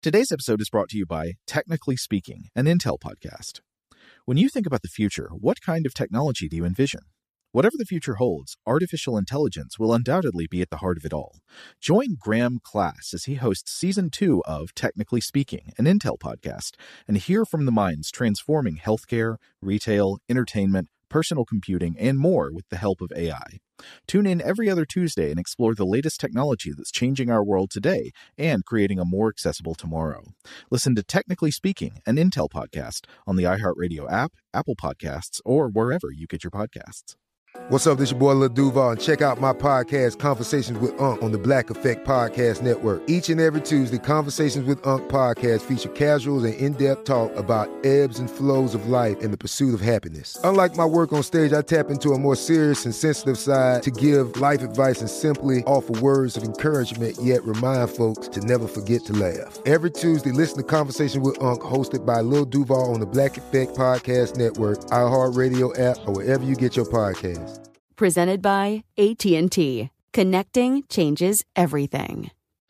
Today's episode is brought to you by Technically Speaking, an Intel podcast. When you think about the future, what kind of technology do you envision? Whatever the future holds, artificial intelligence will undoubtedly be at the heart of it all. Join Graham Class as he hosts Season 2 of Technically Speaking, an Intel podcast, and hear from the minds transforming healthcare, retail, entertainment, personal computing, and more with the help of AI. Tune in every other Tuesday and explore the latest technology that's changing our world today and creating a more accessible tomorrow. Listen to Technically Speaking, an Intel podcast on the iHeartRadio app, Apple Podcasts, or wherever you get your podcasts. What's up, this your boy Lil Duval, and check out my podcast, Conversations with Unc, on the Black Effect Podcast Network. Each and every Tuesday, Conversations with Unc podcast feature casuals and in-depth talk about ebbs and flows of life and the pursuit of happiness. Unlike my work on stage, I tap into a more serious and sensitive side to give life advice and simply offer words of encouragement, yet remind folks to never forget to laugh. Every Tuesday, listen to Conversations with Unc, hosted by Lil Duval on the Black Effect Podcast Network, iHeartRadio app, or wherever you get your podcasts. Presented by AT&T. Connecting changes everything.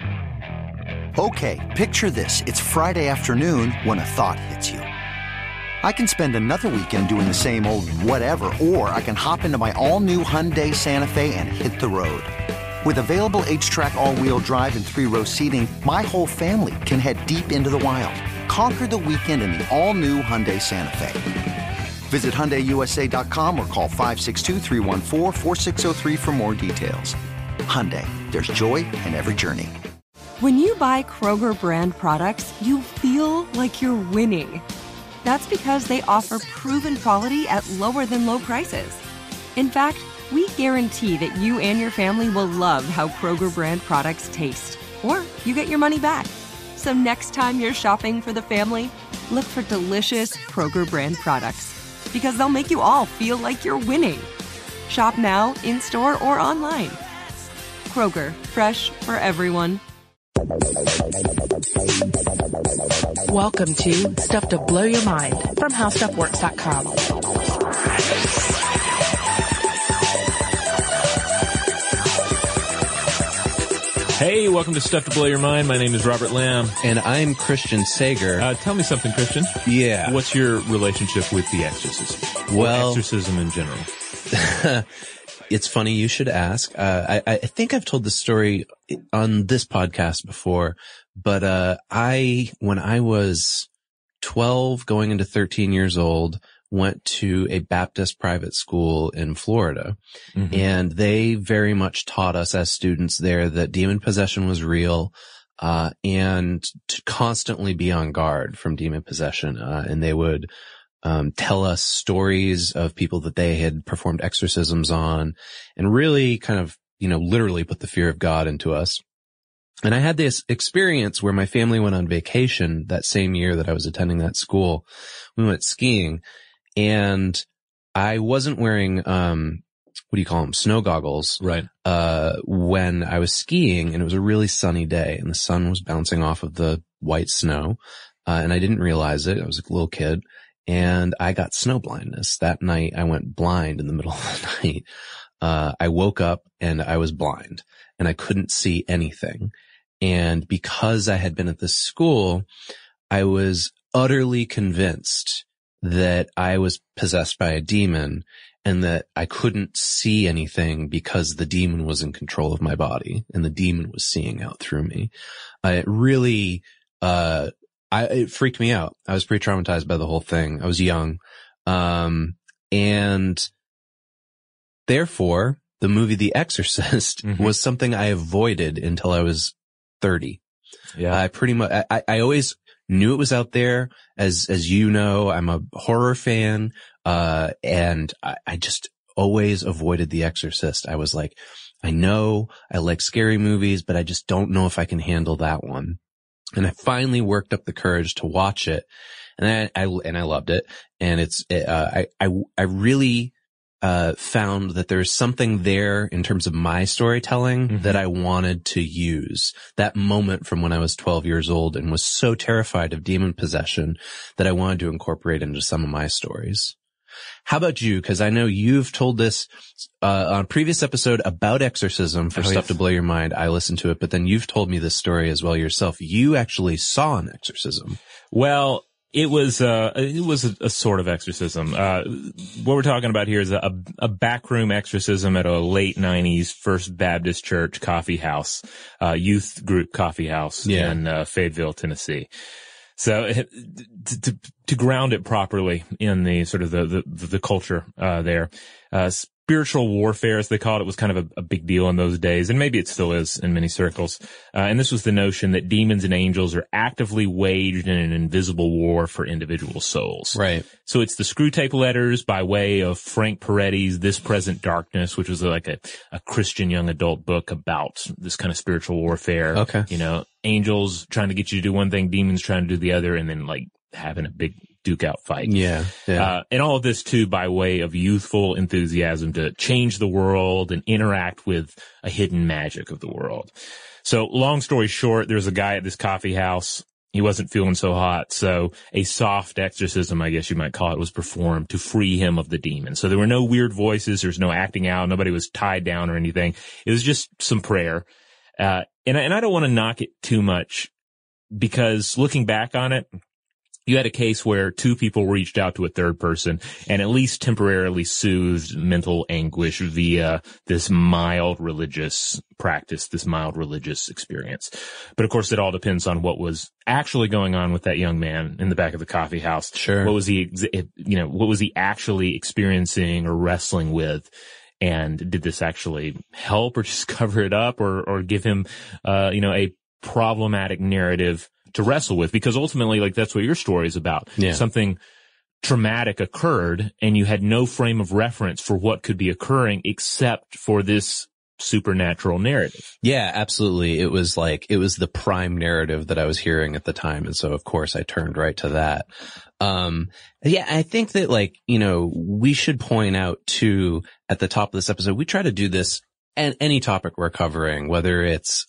Okay, picture this. It's Friday afternoon when a thought hits you. I can spend another weekend doing the same old whatever, or I can hop into my all-new Hyundai Santa Fe and hit the road. With available H-Track all-wheel drive and 3-row seating, my whole family can head deep into the wild. Conquer the weekend in the all-new Hyundai Santa Fe. Visit HyundaiUSA.com or call 562-314-4603 for more details. Hyundai, there's joy in every journey. When you buy Kroger brand products, you feel like you're winning. That's because they offer proven quality at lower than low prices. In fact, we guarantee that you and your family will love how Kroger brand products taste, or you get your money back. So next time you're shopping for the family, look for delicious Kroger brand products, because they'll make you all feel like you're winning. Shop now, in-store, or online. Kroger, fresh for everyone. Welcome to Stuff to Blow Your Mind from HowStuffWorks.com. Hey, welcome to Stuff to Blow Your Mind. My name is Robert Lamb. And I'm Christian Sager. Tell me something, Christian. Yeah. What's your relationship with The Exorcist? Well, exorcism in general. It's funny you should ask. I think I've told this story on this podcast before, but when I was 12 going into 13 years old, went to a Baptist private school in Florida. Mm-hmm. And they very much taught us as students there that demon possession was real, and to constantly be on guard from demon possession. And they would tell us stories of people that they had performed exorcisms on, and really kind of, literally put the fear of God into us. And I had this experience where my family went on vacation that same year that I was attending that school. We went skiing, and I wasn't wearing, snow goggles. Right. When I was skiing, and it was a really sunny day, and the sun was bouncing off of the white snow. And I didn't realize it. I was a little kid, and I got snow blindness. That night, I went blind in the middle of the night. I woke up and I was blind, and I couldn't see anything. And because I had been at this school, I was utterly convinced that I was possessed by a demon, and that I couldn't see anything because the demon was in control of my body and the demon was seeing out through me. It really, it freaked me out. I was pretty traumatized by the whole thing. I was young. And therefore the movie The Exorcist was something I avoided until I was 30. Yeah. I pretty much, I always knew it was out there. As you know, I'm a horror fan, and I just always avoided The Exorcist. I was like, I know I like scary movies, but I just don't know if I can handle that one. And I finally worked up the courage to watch it, and I loved it. And I really found that there's something there in terms of my storytelling that I wanted to use. That moment from when I was 12 years old and was so terrified of demon possession that I wanted to incorporate into some of my stories. How about you? Because I know you've told this on a previous episode about exorcism for Stuff to Blow Your Mind. I listened to it, but then you've told me this story as well yourself. You actually saw an exorcism. Well, it was a sort of exorcism. What we're talking about here is a backroom exorcism at a late 90s First Baptist Church coffee house, youth group coffee house in Fayetteville, Tennessee. So to ground it properly in the sort of the culture there, spiritual warfare, as they called it, was kind of a big deal in those days, and maybe it still is in many circles. And this was the notion that demons and angels are actively waged in an invisible war for individual souls. Right. So it's the Screw Tape Letters by way of Frank Peretti's This Present Darkness, which was like a Christian young adult book about this kind of spiritual warfare. Okay. You know, angels trying to get you to do one thing, demons trying to do the other, and then like having a big duke out fight. Yeah. And all of this too by way of youthful enthusiasm to change the world and interact with a hidden magic of the world. So long story short, there's a guy at this coffee house. He wasn't feeling so hot. So a soft exorcism, I guess you might call it, was performed to free him of the demon. So there were no weird voices. There's no acting out. Nobody was tied down or anything. It was just some prayer. And I don't want to knock it too much because looking back on it, you had a case where two people reached out to a third person and at least temporarily soothed mental anguish via this mild religious practice, this mild religious experience. But of course, it all depends on what was actually going on with that young man in the back of the coffee house. Sure. What was he actually experiencing or wrestling with? And did this actually help or just cover it up or give him, a problematic narrative to wrestle with? Because ultimately, like, that's what your story is about. Yeah. Something traumatic occurred and you had no frame of reference for what could be occurring except for this supernatural narrative. Yeah, absolutely. It was the prime narrative that I was hearing at the time. And so of course I turned right to that. I think that we should point out too at the top of this episode, we try to do this and any topic we're covering, whether it's,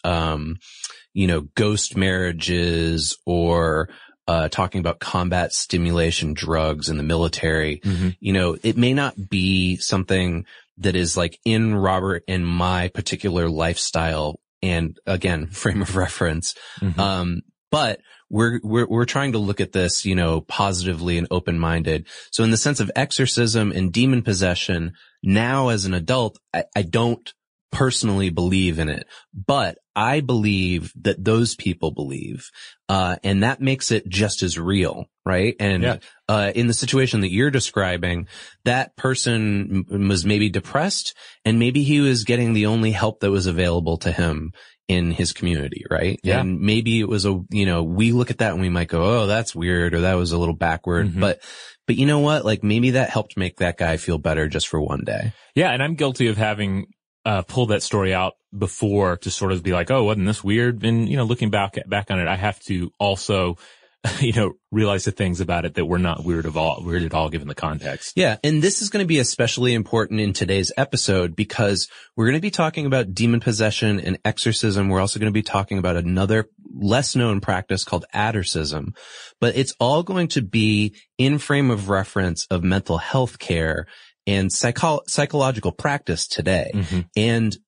ghost marriages or, talking about combat stimulation drugs in the military. Mm-hmm. It may not be something that is like in Robert and my particular lifestyle and again, frame of reference. Mm-hmm. But we're trying to look at this, positively and open-minded. So in the sense of exorcism and demon possession, now as an adult, I don't personally believe in it, but I believe that those people believe, and that makes it just as real, right? And, in the situation that you're describing, that person was maybe depressed and maybe he was getting the only help that was available to him in his community, right? Yeah. And maybe it was we look at that and we might go, oh, that's weird, or that was a little backward, mm-hmm. but you know what? Like maybe that helped make that guy feel better just for one day. Yeah. And I'm guilty of having pulled that story out before to sort of be like, oh, wasn't this weird? And, looking back on it, I have to also, realize the things about it that were not weird at all given the context. Yeah. And this is going to be especially important in today's episode because we're going to be talking about demon possession and exorcism. We're also going to be talking about another less known practice called addercism, but it's all going to be in frame of reference of mental health care and psychological practice today. Mm-hmm. And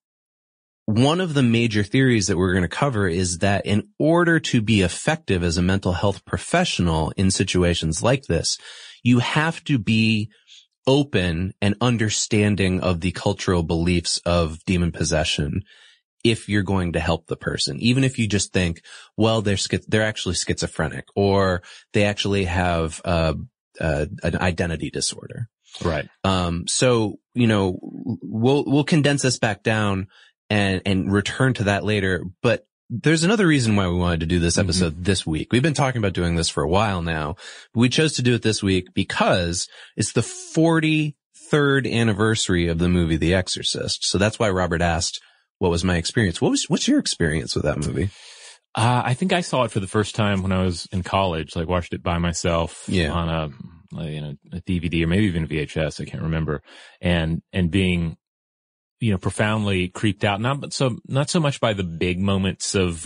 one of the major theories that we're going to cover is that in order to be effective as a mental health professional in situations like this, you have to be open and understanding of the cultural beliefs of demon possession if you're going to help the person. Even if you just think, well, they're actually schizophrenic or they actually have an identity disorder. Right. So, we'll condense this back down and return to that later. But there's another reason why we wanted to do this episode mm-hmm. this week. We've been talking about doing this for a while now, but we chose to do it this week because it's the 43rd anniversary of the movie The Exorcist. So that's why Robert asked, what was my experience? What's your experience with that movie? I think I saw it for the first time when I was in college, like watched it by myself on a DVD or maybe even a VHS. I can't remember. And being, profoundly creeped out, not so much by the big moments of,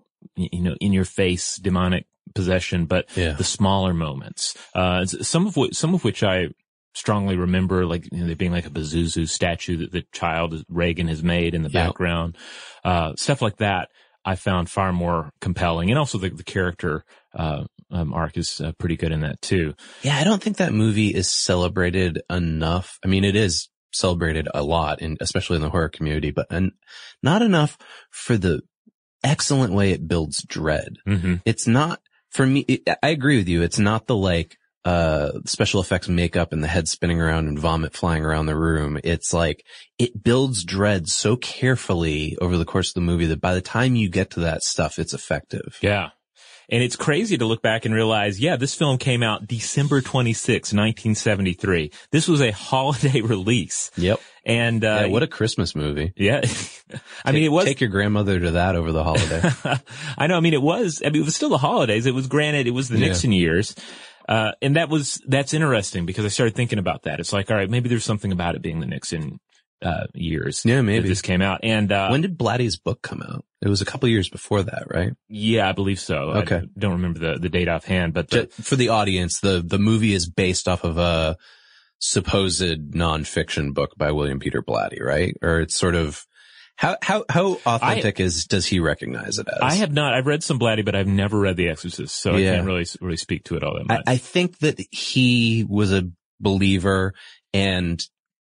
in your face demonic possession, but the smaller moments, some of which I strongly remember, like, there being like a Pazuzu statue that the child Reagan has made in the background. Stuff like that I found far more compelling. And also the character arc is pretty good in that too. Yeah, I don't think that movie is celebrated enough. I mean, it is celebrated a lot, especially in the horror community, but not enough for the excellent way it builds dread. Mm-hmm. It's not, for me, I agree with you. It's not the like, special effects makeup and the head spinning around and vomit flying around the room. It's like, it builds dread so carefully over the course of the movie that by the time you get to that stuff, it's effective. Yeah. And it's crazy to look back and realize, this film came out December 26, 1973. This was a holiday release. Yep. And, what a Christmas movie. Yeah. I mean, it was. Take your grandmother to that over the holiday. I know. I mean, it was still the holidays. It was the Nixon years. And that's interesting because I started thinking about that. It's like, all right, maybe there's something about it being the Nixon years. Yeah, maybe. That this came out. And, when did Blatty's book come out? It was a couple years before that, right? Yeah, I believe so. Okay. I don't remember the date offhand, but for the audience, the movie is based off of a supposed nonfiction book by William Peter Blatty, right? Or it's sort of, how authentic does he recognize it as? I have not. I've read some Blatty, but I've never read The Exorcist, so I can't really speak to it all that much. I think that he was a believer, and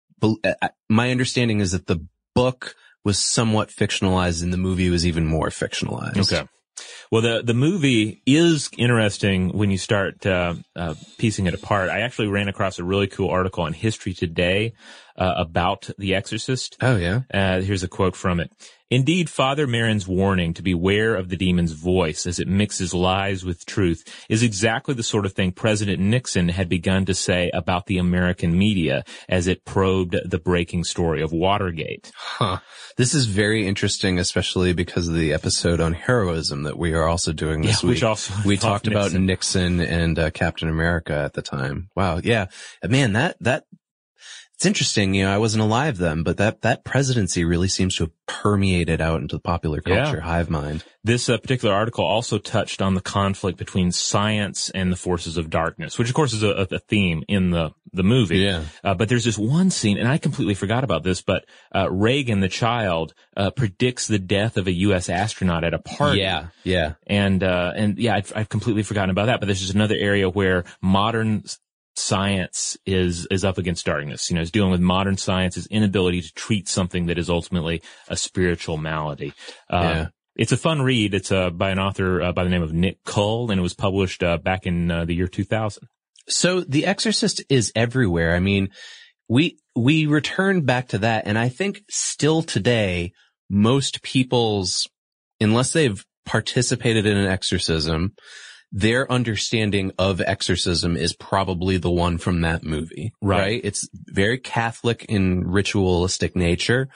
my understanding is that the book was somewhat fictionalized and the movie was even more fictionalized. Okay. Well, the movie is interesting when you start piecing it apart. I actually ran across a really cool article on History Today about The Exorcist. Oh, yeah? Here's a quote from it. Indeed, Father Merrin's warning to beware of the demon's voice as it mixes lies with truth is exactly the sort of thing President Nixon had begun to say about the American media as it probed the breaking story of Watergate. Huh. This is very interesting, especially because of the episode on heroism that we are also doing this week. Which also we talked about Nixon and Captain America at the time. Wow. Yeah. Man, it's interesting. I wasn't alive then, but that presidency really seems to have permeated out into the popular culture hive mind. This particular article also touched on the conflict between science and the forces of darkness, which of course is a theme in the movie. Yeah. But there's this one scene, and I completely forgot about this, but Reagan, the child, predicts the death of a U.S. astronaut at a party. Yeah. Yeah. And I've completely forgotten about that, but this is another area where modern science is up against darkness. Is dealing with modern science's inability to treat something that is ultimately a spiritual malady. It's a fun read. It's by an author by the name of Nick Cull, and it was published back in the year 2000. So The Exorcist is everywhere. I mean, we returned back to that, and I think still today, most people's, unless they've participated in an exorcism, their understanding of exorcism is probably the one from that movie, right? It's very Catholic in ritualistic nature,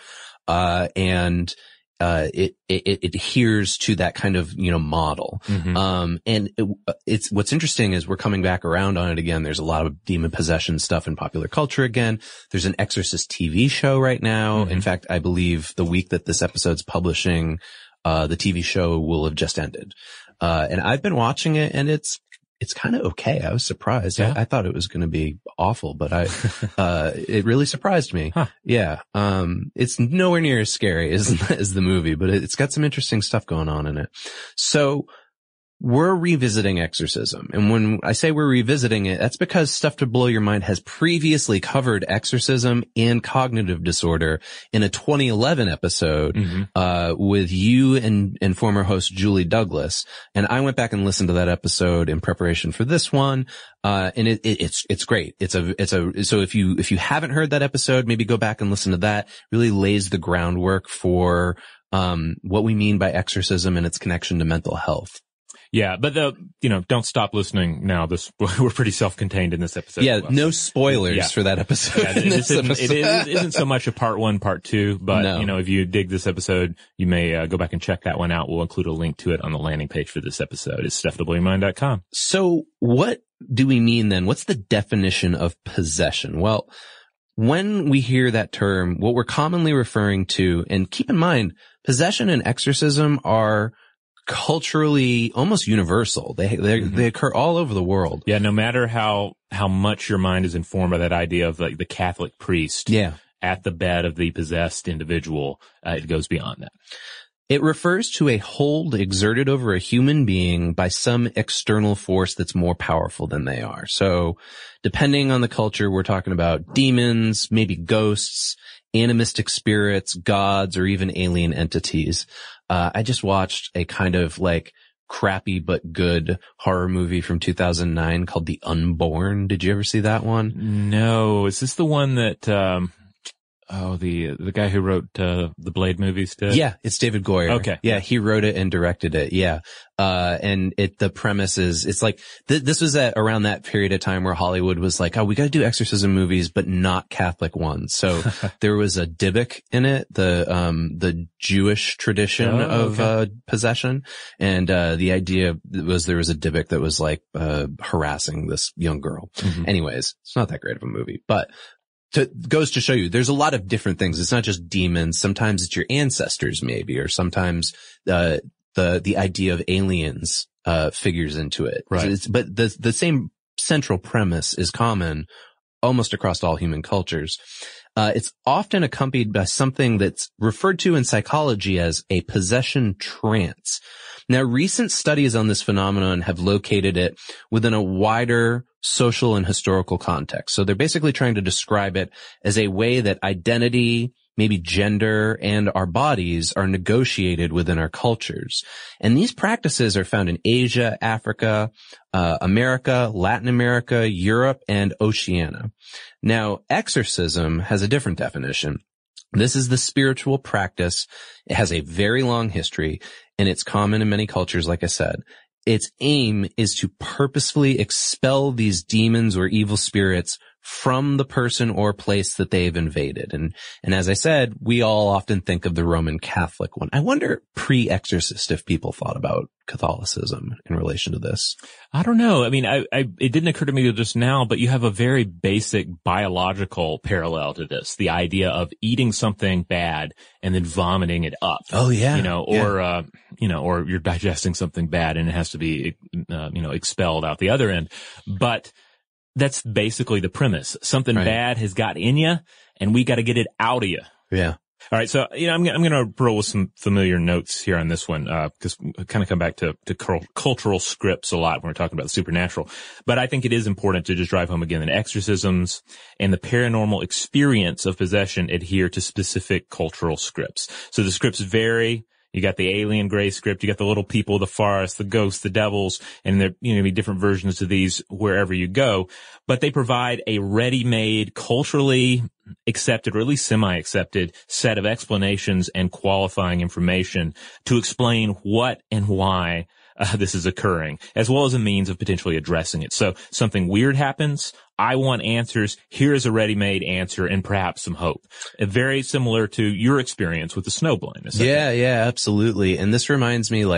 and it adheres to that kind of, model. Mm-hmm. And it's, what's interesting is we're coming back around on it again. There's a lot of demon possession stuff in popular culture again. There's an Exorcist TV show right now. Mm-hmm. In fact, I believe the week that this episode's publishing, the TV show will have just ended. And I've been watching it, and it's kind of okay. I was surprised. Yeah. I thought it was going to be awful, but it really surprised me. Huh. Yeah. It's nowhere near as scary as the movie, but it's got some interesting stuff going on in it. So we're revisiting Exorcism. And when I say we're revisiting it, that's because Stuff to Blow Your Mind has previously covered exorcism and cognitive disorder in a 2011 episode, with you and former host Julie Douglas. And I went back and listened to that episode in preparation for this one. And it's great. So if you haven't heard that episode, maybe go back and listen to that. Really lays the groundwork for, what we mean by exorcism and its connection to mental health. Yeah, but don't stop listening now. We're pretty self-contained in this episode. Yeah, no spoilers for that episode. Yeah, it isn't so much a part 1, part 2, but if you dig this episode, you may go back and check that one out. We'll include a link to it on the landing page for this episode. It's stufftoblowyourmind.com. So what do we mean then? What's the definition of possession? Well, when we hear that term, what we're commonly referring to, and keep in mind, possession and exorcism are culturally almost universal. They occur all over the world. Yeah, no matter how much your mind is informed by that idea of like the Catholic priest at the bed of the possessed individual, it goes beyond that. It refers to a hold exerted over a human being by some external force that's more powerful than they are. So depending on the culture, we're talking about demons, maybe ghosts, animistic spirits, gods, or even alien entities. I just watched a kind of like crappy but good horror movie from 2009 called The Unborn. Did you ever see that one? No. Is this the one that, the guy who wrote, the Blade movies did? Yeah, it's David Goyer. Okay. Yeah, he wrote it and directed it. Yeah. And the premise is, it's like, this was at around that period of time where Hollywood was like, oh, we gotta do exorcism movies, but not Catholic ones. So there was a Dybbuk in it, the Jewish tradition of possession. And, the idea was there was a Dybbuk that was like, harassing this young girl. Mm-hmm. Anyways, it's not that great of a movie, but goes to show you there's a lot of different things. It's not just demons. Sometimes it's your ancestors maybe, or sometimes, the idea of aliens, figures into it. Right. But the same central premise is common almost across all human cultures. It's often accompanied by something that's referred to in psychology as a possession trance. Now, recent studies on this phenomenon have located it within a wider social and historical context. So they're basically trying to describe it as a way that identity, maybe gender, and our bodies are negotiated within our cultures. And these practices are found in Asia, Africa, America, Latin America, Europe, and Oceania. Now, exorcism has a different definition. This is the spiritual practice. It has a very long history, and it's common in many cultures, like I said. Its aim is to purposefully expel these demons or evil spirits from the person or place that they've invaded. And as I said, we all often think of the Roman Catholic one. I wonder pre-exorcist if people thought about Catholicism in relation to this. I don't know. I mean, it didn't occur to me just now, but you have a very basic biological parallel to this. The idea of eating something bad and then vomiting it up. Oh, yeah. Or you're digesting something bad and it has to be, expelled out the other end. But that's basically the premise. Something bad has got in you and we got to get it out of you. Yeah. All right. So, I'm going to roll with some familiar notes here on this one, because we kind of come back to cultural scripts a lot when we're talking about the supernatural. But I think it is important to just drive home again that exorcisms and the paranormal experience of possession adhere to specific cultural scripts. So the scripts vary. You got the alien gray script, you got the little people, the forest, the ghosts, the devils, and there, be different versions of these wherever you go. But they provide a ready-made, culturally accepted, or at least semi-accepted set of explanations and qualifying information to explain what and why this is occurring, as well as a means of potentially addressing it. So something weird happens. I want answers. Here's a ready-made answer and perhaps some hope. Very similar to your experience with the snow blindness. Yeah, absolutely. And this reminds me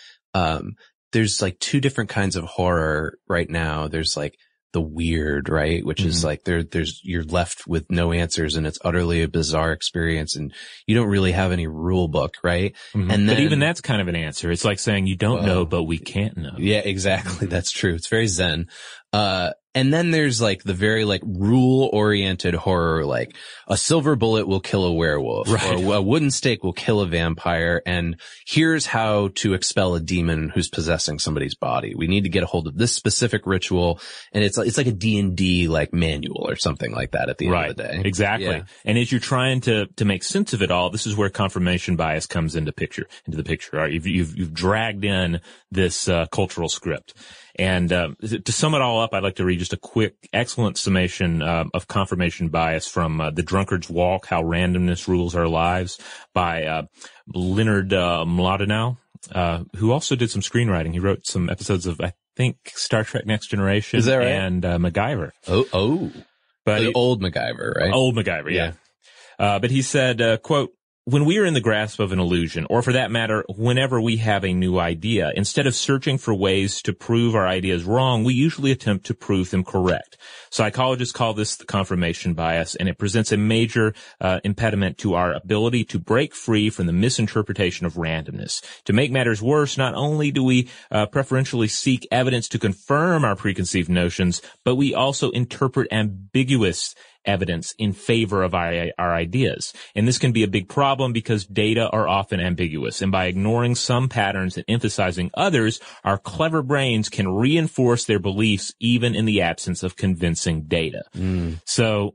there's like two different kinds of horror right now. There's like the weird, right? Which is like you're left with no answers and it's utterly a bizarre experience and you don't really have any rule book, right? Mm-hmm. And then, but even that's kind of an answer. It's like saying you don't know, but we can't know. Yeah, exactly. That's true. It's very Zen. And then there's like the very like rule-oriented horror, like a silver bullet will kill a werewolf, right, or a wooden stake will kill a vampire, and here's how to expel a demon who's possessing somebody's body. We need to get a hold of this specific ritual, and it's like a D&D like manual or something like that at the end of the day. Exactly. Yeah. And as you're trying to make sense of it all, this is where confirmation bias comes into the picture. Right? You've dragged in this cultural script. And to sum it all up, I'd like to read just a quick, excellent summation of confirmation bias from The Drunkard's Walk, How Randomness Rules Our Lives by Leonard Mlodinow, who also did some screenwriting. He wrote some episodes of, I think, Star Trek Next Generation. Is that right? And MacGyver. Oh. But old MacGyver, right? Old MacGyver, yeah. But he said, quote, when we are in the grasp of an illusion, or for that matter, whenever we have a new idea, instead of searching for ways to prove our ideas wrong, we usually attempt to prove them correct. Psychologists call this the confirmation bias, and it presents a major impediment to our ability to break free from the misinterpretation of randomness. To make matters worse, not only do we preferentially seek evidence to confirm our preconceived notions, but we also interpret ambiguous evidence in favor of our ideas. And this can be a big problem because data are often ambiguous. And by ignoring some patterns and emphasizing others, our clever brains can reinforce their beliefs even in the absence of convincing data. So,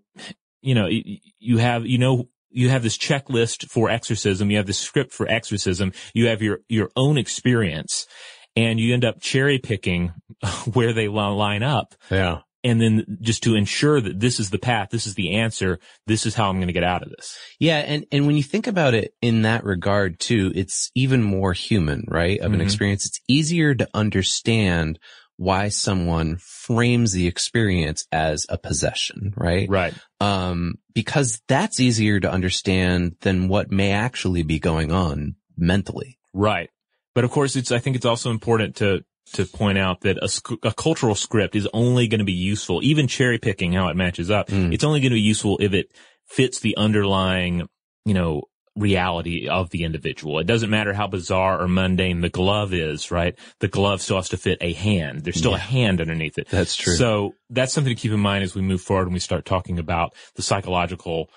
you have this checklist for exorcism. You have this script for exorcism. You have your own experience, and you end up cherry picking where they line up. Yeah. And then just to ensure that this is the path, this is the answer, this is how I'm going to get out of this. Yeah. And when you think about it in that regard too, it's even more human, right? Of an experience. It's easier to understand why someone frames the experience as a possession, right? Right. Because that's easier to understand than what may actually be going on mentally. Right. But of course, I think it's also important to point out that a cultural script is only going to be useful, even cherry picking how it matches up. It's only going to be useful if it fits the underlying, reality of the individual. It doesn't matter how bizarre or mundane the glove is, right? The glove still has to fit a hand. There's still a hand underneath it. That's true. So that's something to keep in mind as we move forward and we start talking about the psychological,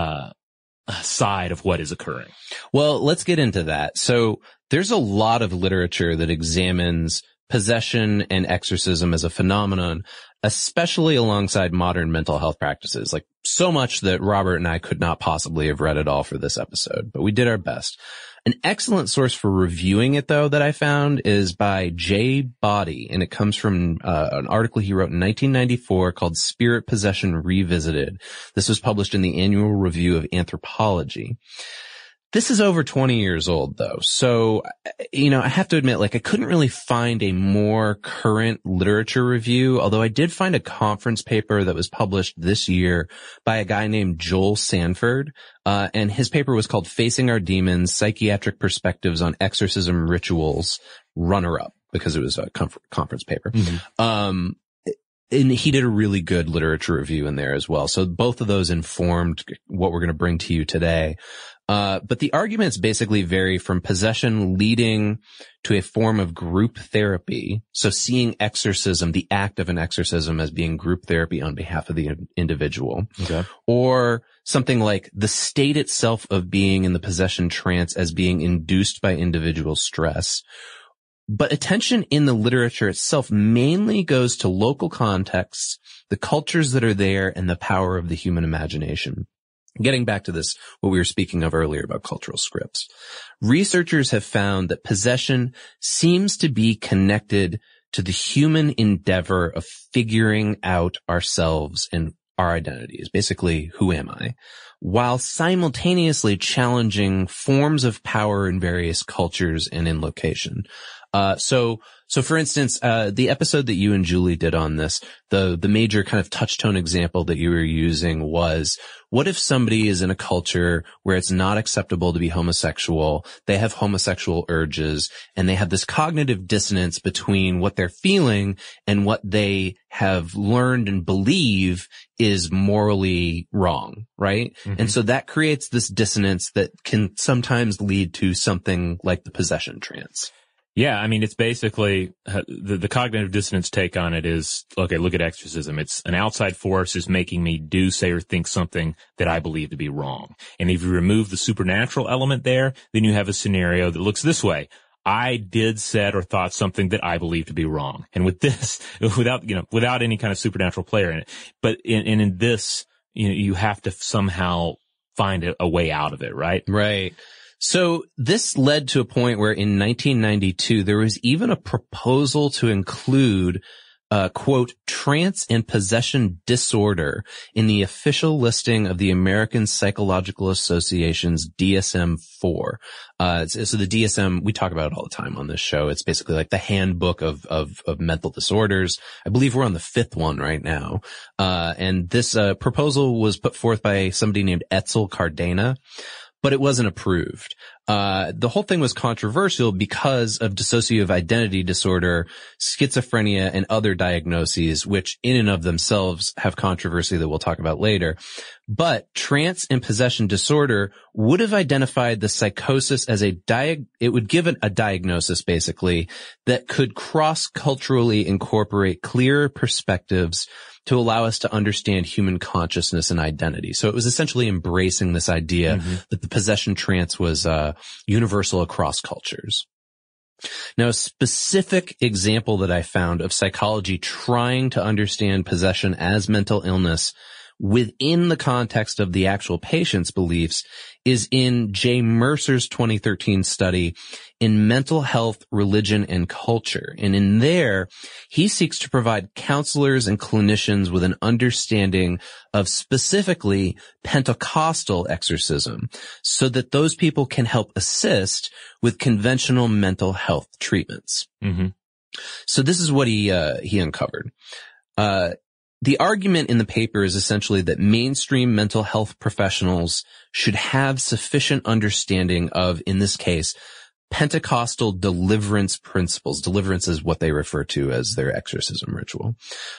side of what is occurring. Well, let's get into that. So there's a lot of literature that examines possession and exorcism as a phenomenon, especially alongside modern mental health practices, like so much that Robert and I could not possibly have read it all for this episode, but we did our best. An excellent source for reviewing it, though, that I found is by Jay Body, and it comes from an article he wrote in 1994 called Spirit Possession Revisited. This was published in the Annual Review of Anthropology. This is over 20 years old, though. So, I have to admit, I couldn't really find a more current literature review, although I did find a conference paper that was published this year by a guy named Joel Sanford. And his paper was called Facing Our Demons, Psychiatric Perspectives on Exorcism Rituals, runner-up, because it was a conference paper. And he did a really good literature review in there as well. So both of those informed what we're going to bring to you today. But the arguments basically vary from possession leading to a form of group therapy. So seeing exorcism, the act of an exorcism, as being group therapy on behalf of the individual. Okay. Or something like the state itself of being in the possession trance as being induced by individual stress. But attention in the literature itself mainly goes to local contexts, the cultures that are there, and the power of the human imagination. Getting back to this, what we were speaking of earlier about cultural scripts. Researchers have found that possession seems to be connected to the human endeavor of figuring out ourselves and our identities. Basically, who am I? While simultaneously challenging forms of power in various cultures and in location. So for instance, the episode that you and Julie did on this, the major kind of touchstone example that you were using was, what if somebody is in a culture where it's not acceptable to be homosexual, they have homosexual urges, and they have this cognitive dissonance between what they're feeling and what they have learned and believe is morally wrong, right? And so that creates this dissonance that can sometimes lead to something like the possession trance. Yeah, I mean, it's basically the cognitive dissonance take on it is, okay, look at exorcism. It's an outside force is making me do, say, or think something that I believe to be wrong. And if you remove the supernatural element there, then you have a scenario that looks this way. I did, said, or thought something that I believe to be wrong. And with this, without any kind of supernatural player in it, but in this, you have to somehow find a way out of it, right? Right. So this led to a point where in 1992, there was even a proposal to include, quote, trance and possession disorder in the official listing of the American Psychological Association's DSM-4. So the DSM, we talk about it all the time on this show. It's basically like the handbook of mental disorders. I believe we're on the 5th one right now. And this, proposal was put forth by somebody named Etzel Cardena. but it wasn't approved. The whole thing was controversial because of dissociative identity disorder, schizophrenia, and other diagnoses, which in and of themselves have controversy that we'll talk about later. But trance and possession disorder would have identified the psychosis as it would give it a diagnosis, basically, that could cross-culturally incorporate clearer perspectives to allow us to understand human consciousness and identity. So it was essentially embracing this idea that the possession trance was universal across cultures. Now, a specific example that I found of psychology trying to understand possession as mental illness within the context of the actual patient's beliefs is in Jay Mercer's 2013 study in Mental Health, Religion, and Culture. And in there, he seeks to provide counselors and clinicians with an understanding of specifically Pentecostal exorcism so that those people can help assist with conventional mental health treatments. So this is what he uncovered. The argument in the paper is essentially that mainstream mental health professionals should have sufficient understanding of, in this case, Pentecostal deliverance principles. Deliverance is what they refer to as their exorcism ritual,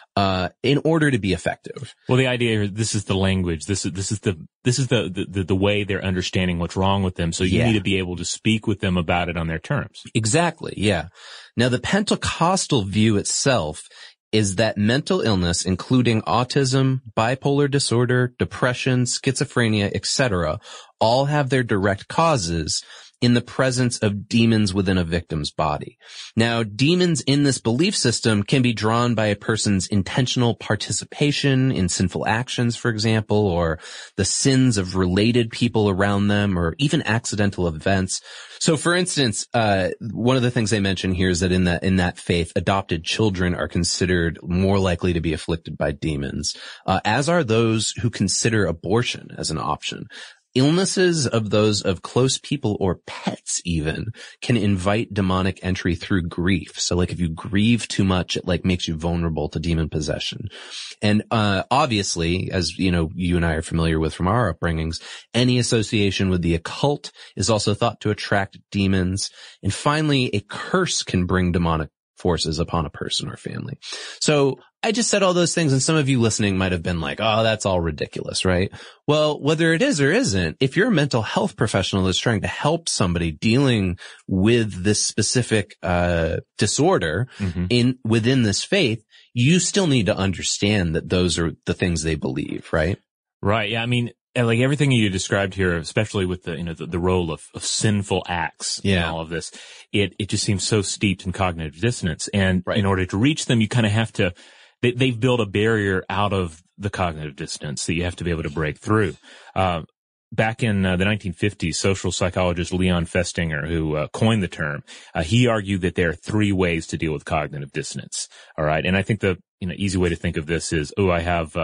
in order to be effective. Well, the idea here, this is the language. This is the way they're understanding what's wrong with them. So you need to be able to speak with them about it on their terms. Exactly. Yeah. Now, the Pentecostal view itself is that mental illness, including autism, bipolar disorder, depression, schizophrenia, etc., all have their direct causes in the presence of demons within a victim's body. Now, demons in this belief system can be drawn by a person's intentional participation in sinful actions, for example, or the sins of related people around them, or even accidental events. So, for instance, one of the things they mention here is that in that faith, adopted children are considered more likely to be afflicted by demons, as are those who consider abortion as an option. Illnesses of those of close people or pets even can invite demonic entry through grief. So like if you grieve too much, it like makes you vulnerable to demon possession. And obviously, as you know, you and I are familiar with from our upbringings, any association with the occult is also thought to attract demons. And finally, a curse can bring demonic forces upon a person or family. So I just said all those things, and some of you listening might have been like, oh, that's all ridiculous, right? Well, whether it is or isn't, if you're a mental health professional that's trying to help somebody dealing with this specific disorder within this faith, you still need to understand that those are the things they believe, right? Right. Yeah. I mean, like everything you described here, especially with the role of sinful acts in all of this, it just seems so steeped in cognitive dissonance. And in order to reach them, you kind of have to, they've built a barrier out of the cognitive dissonance that you have to be able to break through. Back in the 1950s, social psychologist Leon Festinger, who coined the term, he argued that there are three ways to deal with cognitive dissonance. All right. And I think the easy way to think of this is, I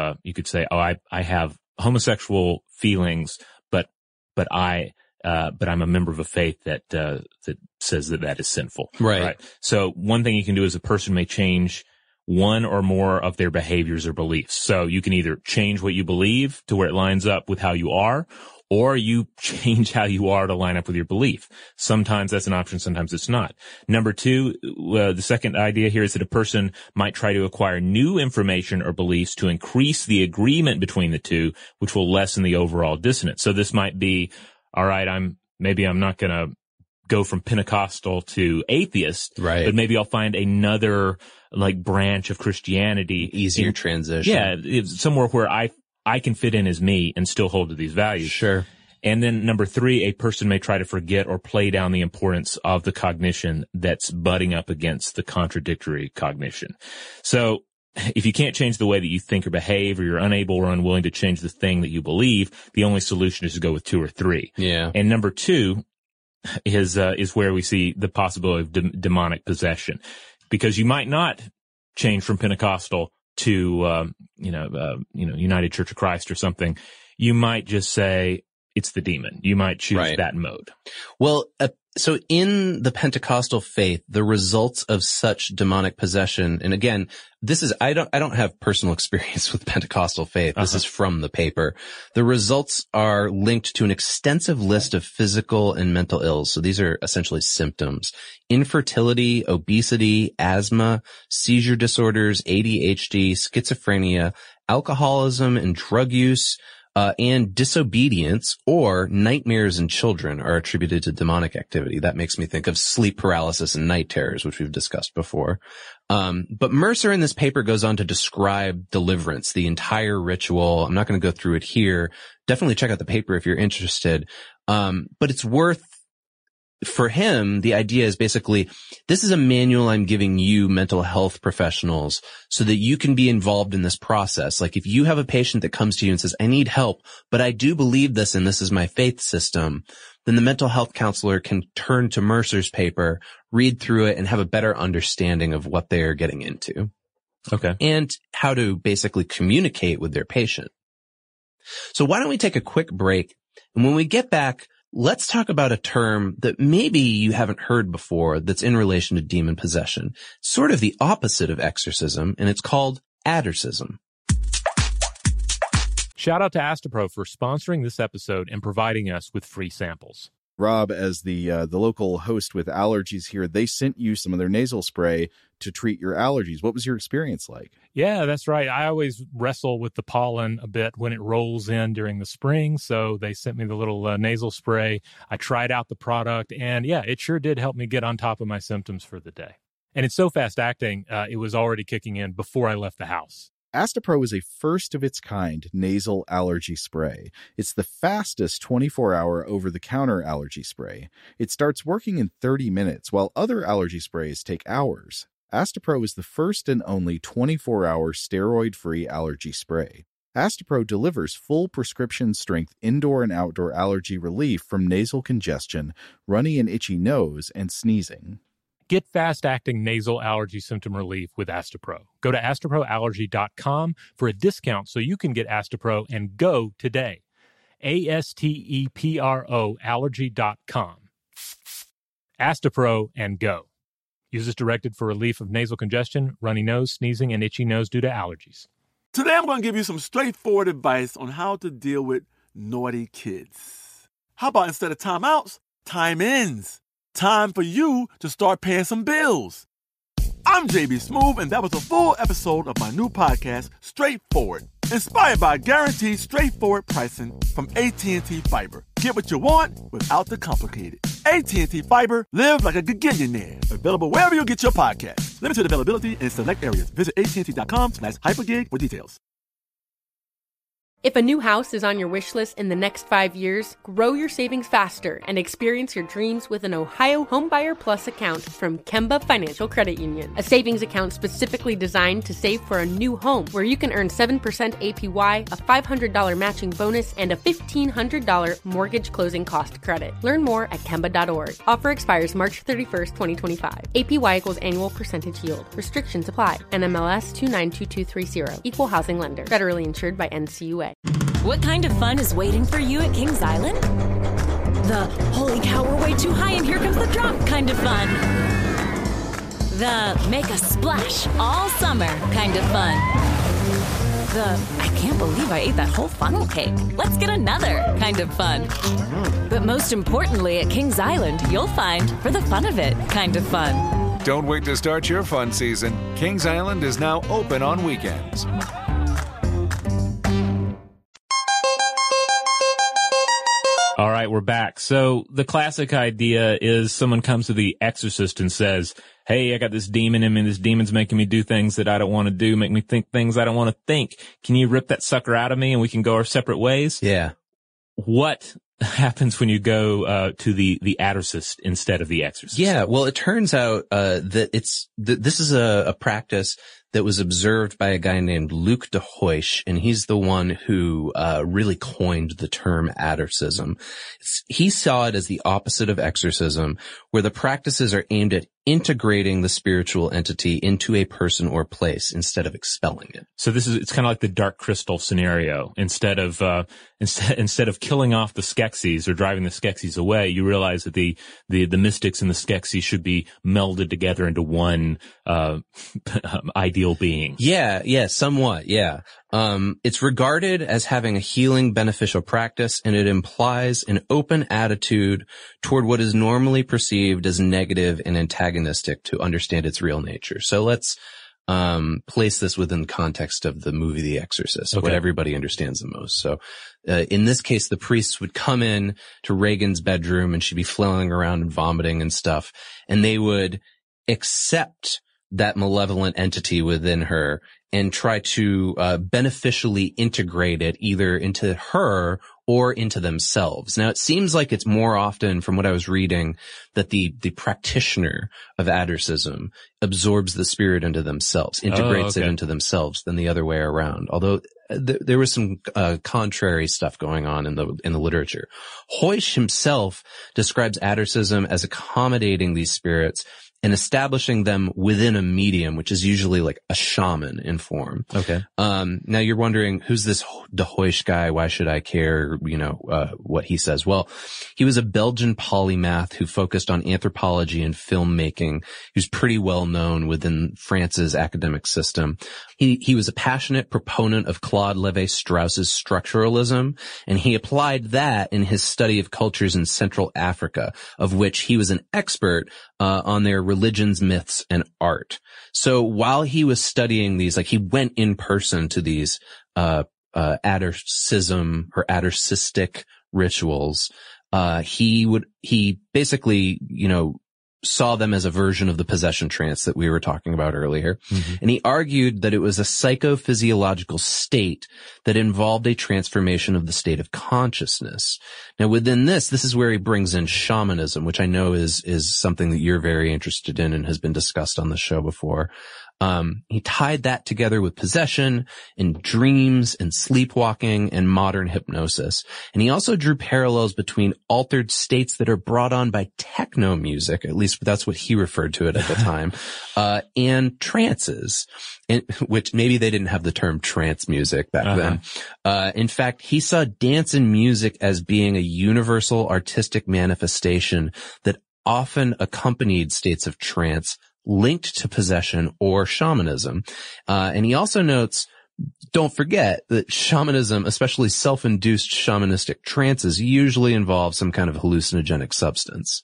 have homosexual feelings, but I'm a member of a faith that says that is sinful. Right. So one thing you can do is a person may change one or more of their behaviors or beliefs. So you can either change what you believe to where it lines up with how you are, or you change how you are to line up with your belief. Sometimes that's an option, sometimes it's not. Number two, the second idea here is that a person might try to acquire new information or beliefs to increase the agreement between the two, which will lessen the overall dissonance. So this might be, all right, I'm not going to go from Pentecostal to atheist, but maybe I'll find another like branch of Christianity. Easier transition. Yeah, somewhere where I can fit in as me and still hold to these values. Sure. And then number three, a person may try to forget or play down the importance of the cognition that's butting up against the contradictory cognition. So if you can't change the way that you think or behave, or you're unable or unwilling to change the thing that you believe, the only solution is to go with two or three. Yeah. And number two is where we see the possibility of demonic possession, because you might not change from Pentecostal to, United Church of Christ or something. You might just say it's the demon. You might choose that mode. Well, So in the Pentecostal faith, the results of such demonic possession, and again, I don't have personal experience with Pentecostal faith. This is from the paper. The results are linked to an extensive list of physical and mental ills. So these are essentially symptoms: infertility, obesity, asthma, seizure disorders, ADHD, schizophrenia, alcoholism and drug use, and disobedience or nightmares in children are attributed to demonic activity. That makes me think of sleep paralysis and night terrors, which we've discussed before. But Mercer in this paper goes on to describe deliverance, the entire ritual. I'm not going to go through it here. Definitely check out the paper if you're interested. But it's worth, for him, the idea is basically, this is a manual I'm giving you mental health professionals so that you can be involved in this process. Like if you have a patient that comes to you and says, I need help, but I do believe this and this is my faith system, then the mental health counselor can turn to Mercer's paper, read through it, and have a better understanding of what they're getting into. Okay. And how to basically communicate with their patient. So why don't we take a quick break? And when we get back, let's talk about a term that maybe you haven't heard before that's in relation to demon possession. Sort of the opposite of exorcism, and it's called addercism. Shout out to Astepro for sponsoring this episode and providing us with free samples. Rob, as the local host with allergies here, they sent you some of their nasal spray to treat your allergies. What was your experience like? Yeah, that's right. I always wrestle with the pollen a bit when it rolls in during the spring, so they sent me the little nasal spray. I tried out the product, and yeah, it sure did help me get on top of my symptoms for the day. And it's so fast-acting, it was already kicking in before I left the house. Astepro is a first-of-its-kind nasal allergy spray. It's the fastest 24-hour over-the-counter allergy spray. It starts working in 30 minutes, while other allergy sprays take hours. Astepro is the first and only 24-hour steroid-free allergy spray. Astepro delivers full prescription-strength indoor and outdoor allergy relief from nasal congestion, runny and itchy nose, and sneezing. Get fast-acting nasal allergy symptom relief with Astepro. Go to asteproallergy.com for a discount so you can get Astepro and go today. ASTEPRO allergy.com. Astepro and go. Use as directed for relief of nasal congestion, runny nose, sneezing, and itchy nose due to allergies. Today I'm going to give you some straightforward advice on how to deal with naughty kids. How about instead of timeouts, time-ins? Time for you to start paying some bills. I'm JB Smoove, and that was a full episode of my new podcast, Straightforward, inspired by guaranteed straightforward pricing from AT&T Fiber. Get what you want without the complicated. AT&T Fiber, live like a gigillionaire. Available wherever you get your podcast. Limited availability in select areas. Visit AT&T.com/hypergig for details. If a new house is on your wish list in the next 5 years, grow your savings faster and experience your dreams with an Ohio Homebuyer Plus account from Kemba Financial Credit Union. A savings account specifically designed to save for a new home, where you can earn 7% APY, a $500 matching bonus, and a $1,500 mortgage closing cost credit. Learn more at Kemba.org. Offer expires March 31st, 2025. APY equals annual percentage yield. Restrictions apply. NMLS 292230. Equal housing lender. Federally insured by NCUA. What kind of fun is waiting for you at Kings Island? The holy cow, we're way too high and here comes the drop kind of fun. The make a splash all summer kind of fun. The I can't believe I ate that whole funnel cake. Let's get another kind of fun. But most importantly, at Kings Island, you'll find for the fun of it kind of fun. Don't wait to start your fun season. Kings Island is now open on weekends. All right, we're back. So the classic idea is someone comes to the exorcist and says, hey, I got this demon in me. This demon's making me do things that I don't want to do, make me think things I don't want to think. Can you rip that sucker out of me and we can go our separate ways? Yeah. What happens when you go to the addercist instead of the exorcist? Yeah, well, it turns out that this is a practice that was observed by a guy named Luc de Hoysch, and he's the one who really coined the term addercism. He saw it as the opposite of exorcism, where the practices are aimed at integrating the spiritual entity into a person or place instead of expelling it. So it's kind of like the Dark Crystal scenario. Instead of killing off the Skeksis or driving the Skeksis away, you realize that the mystics and the Skeksis should be melded together into one ideal being. Yeah, somewhat, yeah. It's regarded as having a healing, beneficial practice, and it implies an open attitude toward what is normally perceived as negative and antagonistic to understand its real nature. So let's place this within context of the movie The Exorcist, what everybody understands the most. So in this case, the priests would come in to Regan's bedroom, and she'd be flailing around and vomiting and stuff, and they would accept that malevolent entity within her and try to beneficially integrate it either into her or into themselves. Now, it seems like it's more often, from what I was reading, that the practitioner of addercism absorbs the spirit into themselves, integrates it into themselves, than the other way around. Although there was some contrary stuff going on in the literature. Hoysch himself describes addercism as accommodating these spirits and establishing them within a medium, which is usually like a shaman in form. Okay. Now you're wondering, who's this de Hoysch guy? Why should I care, what he says? Well, he was a Belgian polymath who focused on anthropology and filmmaking. He was pretty well known within France's academic system. He was a passionate proponent of Claude Lévi-Strauss's structuralism, and he applied that in his study of cultures in Central Africa, of which he was an expert on their religions, myths, and art. So while he was studying these, he went in person to these addercism or addercistic rituals. He basically, saw them as a version of the possession trance that we were talking about earlier. Mm-hmm. And he argued that it was a psychophysiological state that involved a transformation of the state of consciousness. Now, within this is where he brings in shamanism, which I know is something that you're very interested in and has been discussed on the show before. He tied that together with possession and dreams and sleepwalking and modern hypnosis. And he also drew parallels between altered states that are brought on by techno music, at least that's what he referred to it at the time, and trances, which maybe they didn't have the term trance music back then. In fact, he saw dance and music as being a universal artistic manifestation that often accompanied states of trance linked to possession or shamanism. And he also notes, don't forget that shamanism, especially self-induced shamanistic trances, usually involve some kind of hallucinogenic substance.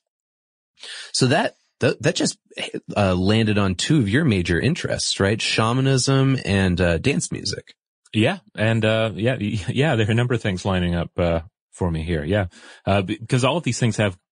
So that just landed on two of your major interests, right? Shamanism and dance music. Yeah. And there are a number of things lining up for me here. Yeah. Because all of these things have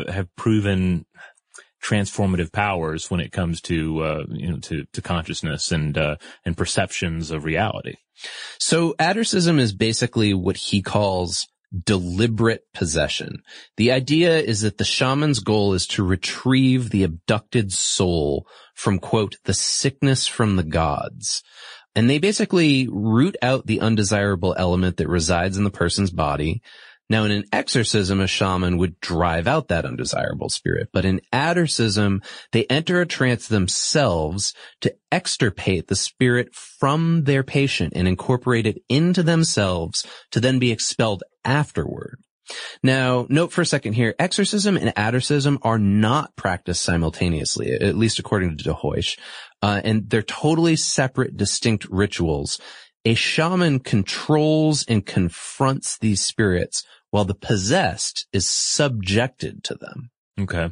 proven transformative powers when it comes to consciousness and perceptions of reality. So addercism is basically what he calls deliberate possession. The idea is that the shaman's goal is to retrieve the abducted soul from, quote, the sickness from the gods. And they basically root out the undesirable element that resides in the person's body. Now, in an exorcism, a shaman would drive out that undesirable spirit. But in addercism, they enter a trance themselves to extirpate the spirit from their patient and incorporate it into themselves to then be expelled afterward. Now, note for a second here, exorcism and addercism are not practiced simultaneously, at least according to de Hoysch, and they're totally separate, distinct rituals. A shaman controls and confronts these spirits, while the possessed is subjected to them. Okay.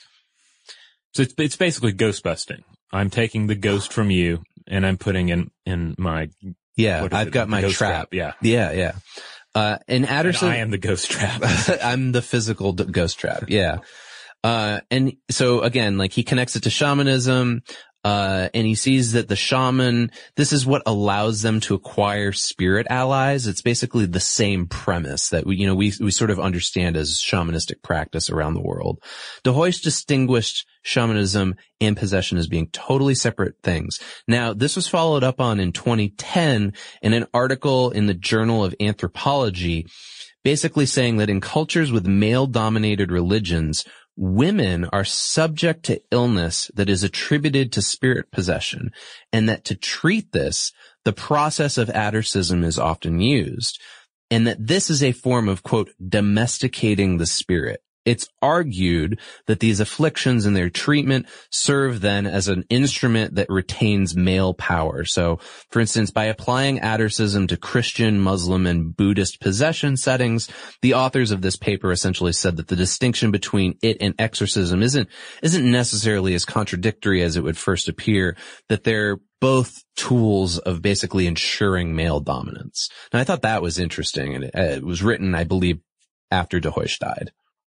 So it's basically ghost busting. I'm taking the ghost from you and I'm putting in my... Yeah, I've got my trap. Yeah. Yeah. And addercism... And I am the ghost trap. I'm the physical ghost trap. Yeah. And so again, he connects it to shamanism. And he sees that the shaman, this is what allows them to acquire spirit allies. It's basically the same premise that we sort of understand as shamanistic practice around the world. De Hoyst distinguished shamanism and possession as being totally separate things. Now, this was followed up on in 2010 in an article in the Journal of Anthropology, basically saying that in cultures with male-dominated religions, women are subject to illness that is attributed to spirit possession, and that to treat this, the process of addercism is often used, and that this is a form of, quote, domesticating the spirit. It's argued that these afflictions and their treatment serve then as an instrument that retains male power. So, for instance, by applying addercism to Christian, Muslim, and Buddhist possession settings, the authors of this paper essentially said that the distinction between it and exorcism isn't necessarily as contradictory as it would first appear, that they're both tools of basically ensuring male dominance. And I thought that was interesting, and it was written, I believe, after De Hoyst died.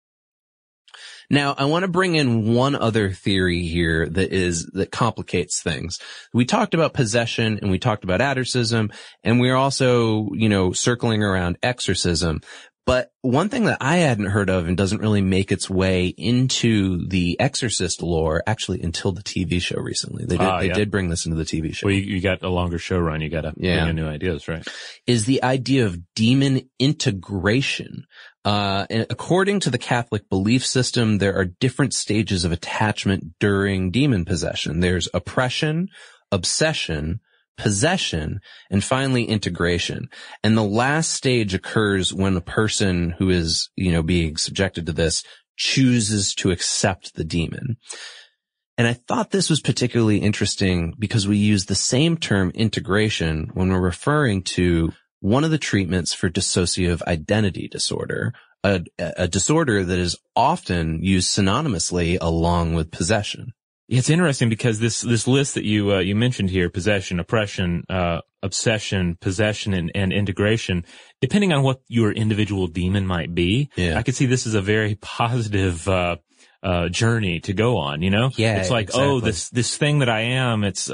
Now, I want to bring in one other theory here that complicates things. We talked about possession and we talked about addercism, and we're also, circling around exorcism. But one thing that I hadn't heard of and doesn't really make its way into the Exorcist lore, actually until the TV show recently. They did bring this into the TV show. Well, you got a longer show run. You got to bring in new ideas, right? Is the idea of demon integration. And according to the Catholic belief system, there are different stages of attachment during demon possession. There's oppression, obsession, possession, and finally integration. And the last stage occurs when a person who is, being subjected to this chooses to accept the demon. And I thought this was particularly interesting because we use the same term integration when we're referring to one of the treatments for dissociative identity disorder, a disorder that is often used synonymously along with possession. It's interesting because this list that you mentioned here, possession, oppression, obsession, possession, and integration, depending on what your individual demon might be, I could see this is a very positive journey to go on, Yeah, it's like, exactly. This thing that I am, it's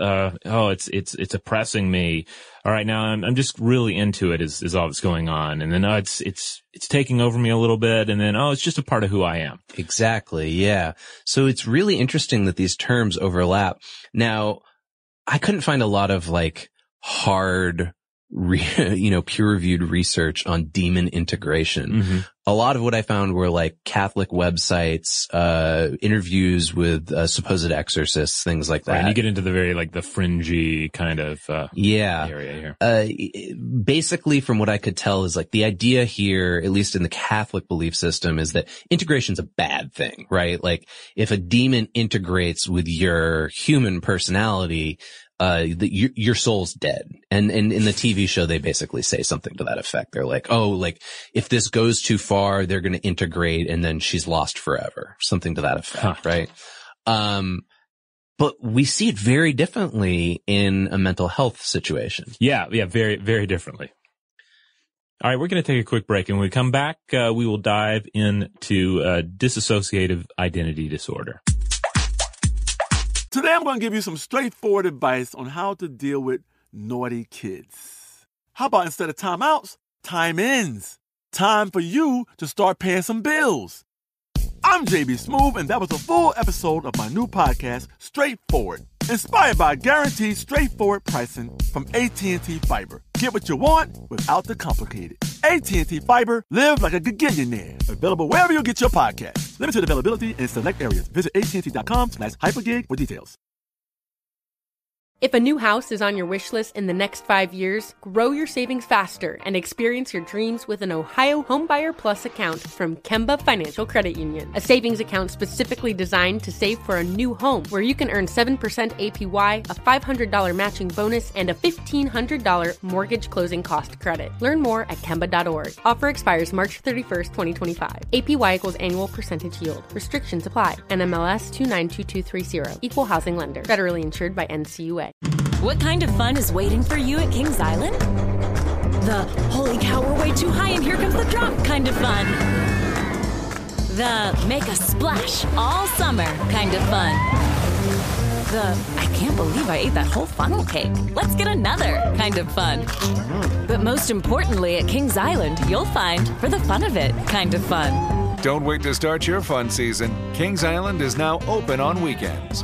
oppressing me. All right, now I'm just really into it is all that's going on. And then, it's taking over me a little bit. And then, it's just a part of who I am. Exactly. Yeah. So it's really interesting that these terms overlap. Now, I couldn't find a lot of hard, peer-reviewed research on demon integration. Mm-hmm. A lot of what I found were Catholic websites, interviews with supposed exorcists, things like that. Right, and you get into the very the fringy kind of area here. Basically, from what I could tell, is the idea here, at least in the Catholic belief system, is that integration's a bad thing, right? If a demon integrates with your human personality, your soul's dead. And in the TV show, they basically say something to that effect. They're if this goes too far, they're going to integrate and then she's lost forever. Something to that effect, right? But we see it very differently in a mental health situation. Yeah, very, very differently. All right, we're going to take a quick break, and when we come back, we will dive into dissociative identity disorder. Today I'm going to give you some straightforward advice on how to deal with naughty kids. How about instead of timeouts, time-ins? Time for you to start paying some bills. I'm JB Smoove, and that was a full episode of my new podcast, Straightforward, inspired by guaranteed straightforward pricing from AT&T Fiber. Get what you want without the complicated. AT&T Fiber, live like a gigillionaire. Available wherever you get your podcast. Limited availability in select areas. Visit AT&T.com/hypergig for details. If a new house is on your wish list in the next 5 years, grow your savings faster and experience your dreams with an Ohio Homebuyer Plus account from Kemba Financial Credit Union. A savings account specifically designed to save for a new home where you can earn 7% APY, a $500 matching bonus, and a $1,500 mortgage closing cost credit. Learn more at Kemba.org. Offer expires March 31st, 2025. APY equals annual percentage yield. Restrictions apply. NMLS 292230. Equal housing lender. Federally insured by NCUA. What kind of fun is waiting for you at Kings Island? The holy cow, we're way too high and here comes the drop kind of fun. The make a splash all summer kind of fun. I can't believe I ate that whole funnel cake. Let's get another kind of fun. But most importantly, at Kings Island, you'll find, for the fun of it, kind of fun. Don't wait to start your fun season. Kings Island is now open on weekends.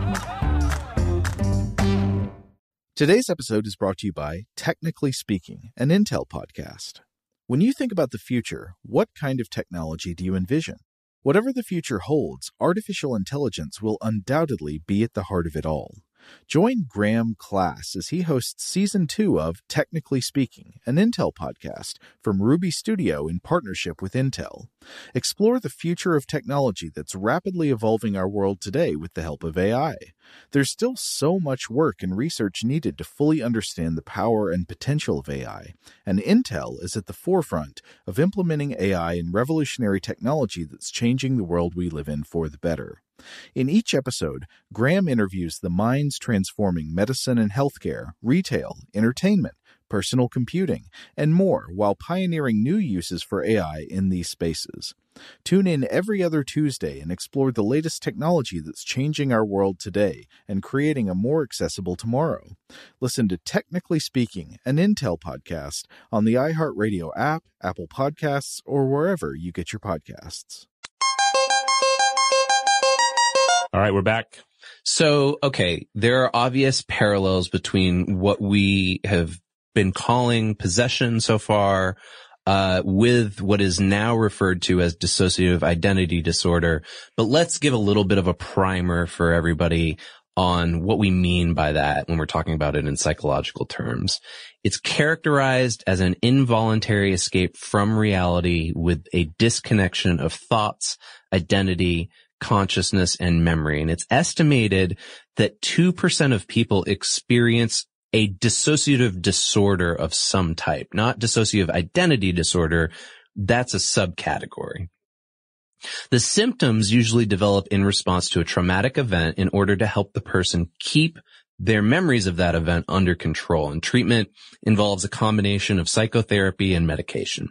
Today's episode is brought to you by Technically Speaking, an Intel podcast. When you think about the future, what kind of technology do you envision? Whatever the future holds, artificial intelligence will undoubtedly be at the heart of it all. Join Graham Class as he hosts Season 2 of Technically Speaking, an Intel podcast from Ruby Studio in partnership with Intel. Explore the future of technology that's rapidly evolving our world today with the help of AI. There's still so much work and research needed to fully understand the power and potential of AI, and Intel is at the forefront of implementing AI in revolutionary technology that's changing the world we live in for the better. In each episode, Graham interviews the minds transforming medicine and healthcare, retail, entertainment, personal computing, and more while pioneering new uses for AI in these spaces. Tune in every other Tuesday and explore the latest technology that's changing our world today and creating a more accessible tomorrow. Listen to Technically Speaking, an Intel podcast on the iHeartRadio app, Apple Podcasts, or wherever you get your podcasts. All right, we're back. So, okay, there are obvious parallels between what we have been calling possession so far, with what is now referred to as dissociative identity disorder. But let's give a little bit of a primer for everybody on what we mean by that when we're talking about it in psychological terms. It's characterized as an involuntary escape from reality with a disconnection of thoughts, identity, consciousness, and memory. And it's estimated that 2% of people experience a dissociative disorder of some type, not dissociative identity disorder. That's a subcategory. The symptoms usually develop in response to a traumatic event in order to help the person keep their memories of that event under control. And treatment involves a combination of psychotherapy and medication.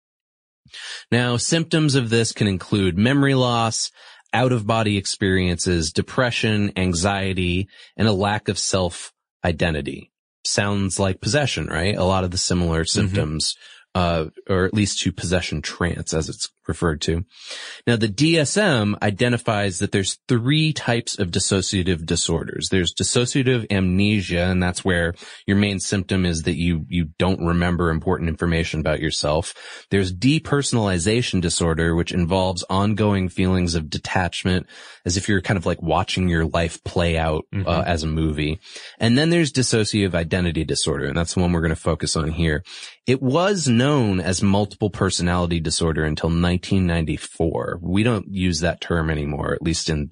Now, symptoms of this can include memory loss, out-of-body experiences, depression, anxiety, and a lack of self-identity. Sounds like possession, right? A lot of the similar symptoms, or at least to possession trance, as it's referred to. Now, the DSM identifies that there's 3 types of dissociative disorders. There's dissociative amnesia, and that's where your main symptom is that you don't remember important information about yourself. There's depersonalization disorder, which involves ongoing feelings of detachment, as if you're kind of like watching your life play out as a movie. And then there's dissociative identity disorder, and that's the one we're going to focus on here. It was known as multiple personality disorder until 1994. We don't use that term anymore, at least in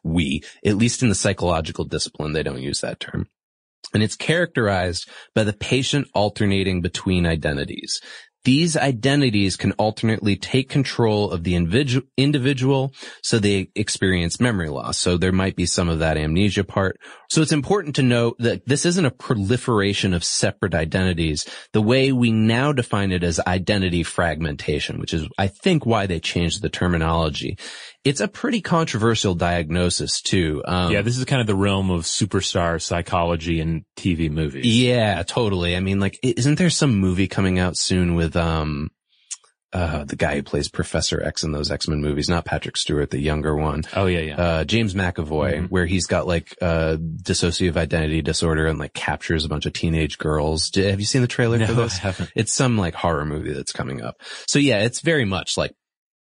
the psychological discipline, they don't use that term. And it's characterized by the patient alternating between identities. These identities can alternately take control of the individual, so they experience memory loss. So there might be some of that amnesia part. So it's important to note that this isn't a proliferation of separate identities, the way we now define it as identity fragmentation, which is, I think, why they changed the terminology. It's a pretty controversial diagnosis, too. Yeah, this is kind of the realm of superstar psychology and TV movies. Yeah, totally. I mean, like, isn't there some movie coming out soon with the guy who plays Professor X in those X-Men movies? Not Patrick Stewart, the younger one. Oh, yeah. James McAvoy, where he's got, like, dissociative identity disorder and, like, captures a bunch of teenage girls. Have you seen the trailer for this? I haven't. It's some, like, horror movie that's coming up. So, yeah, it's very much, like,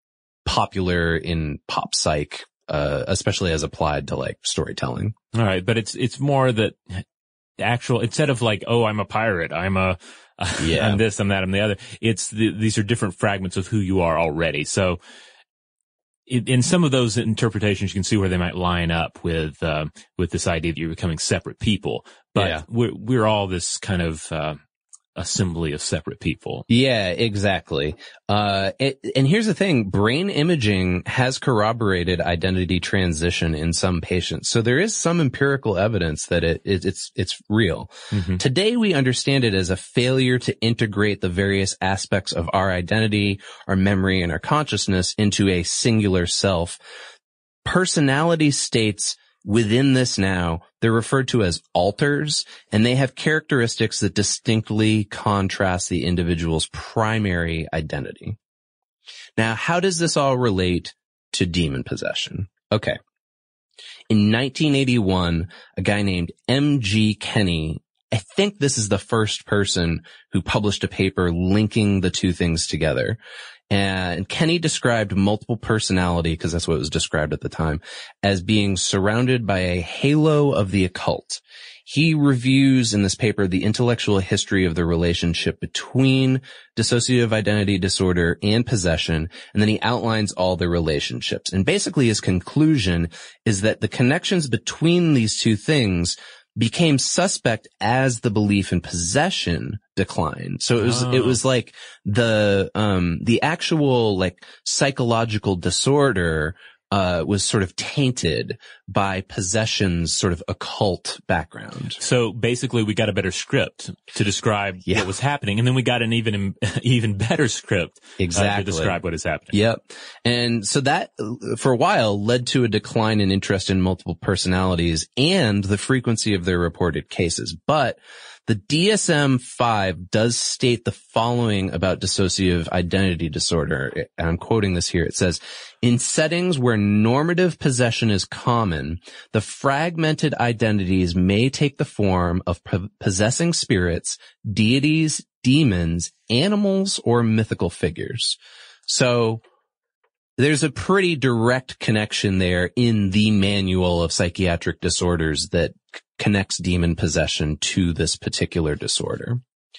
popular in pop psych, especially as applied to like storytelling. All right. But it's more that actual, instead of like, oh, I'm a pirate, I'm this, I'm that, I'm the other. These are different fragments of who you are already. So in some of those interpretations, you can see where they might line up with this idea that you're becoming separate people. But we're all this kind of, assembly of separate people. Yeah, exactly. And here's the thing, brain imaging has corroborated identity transition in some patients. So there is some empirical evidence that it's real. Today we understand it as a failure to integrate the various aspects of our identity, our memory, and our consciousness into a singular self. Personality states within this now, they're referred to as alters, and they have characteristics that distinctly contrast the individual's primary identity. Now, how does this all relate to demon possession? Okay. In 1981, a guy named M.G. Kenny, I think this is the first person who published a paper linking the two things together. And Kenny described multiple personality, because that's what it was described at the time, as being surrounded by a halo of the occult. He reviews in this paper the intellectual history of the relationship between dissociative identity disorder and possession, and then he outlines all the relationships. And basically his conclusion is that the connections between these two things became suspect as the belief in possession declined. So it was like the actual like psychological disorder was sort of tainted by possession's sort of occult background. So basically we got a better script to describe what was happening, and then we got an even better script to describe what is happening. Yep. And so that for a while led to a decline in interest in multiple personalities and the frequency of their reported cases. But the DSM-5 does state the following about dissociative identity disorder. And I'm quoting this here. It says, in settings where normative possession is common, the fragmented identities may take the form of possessing spirits, deities, demons, animals, or mythical figures. So there's a pretty direct connection there in the Manual of Psychiatric Disorders that connects demon possession to this particular disorder.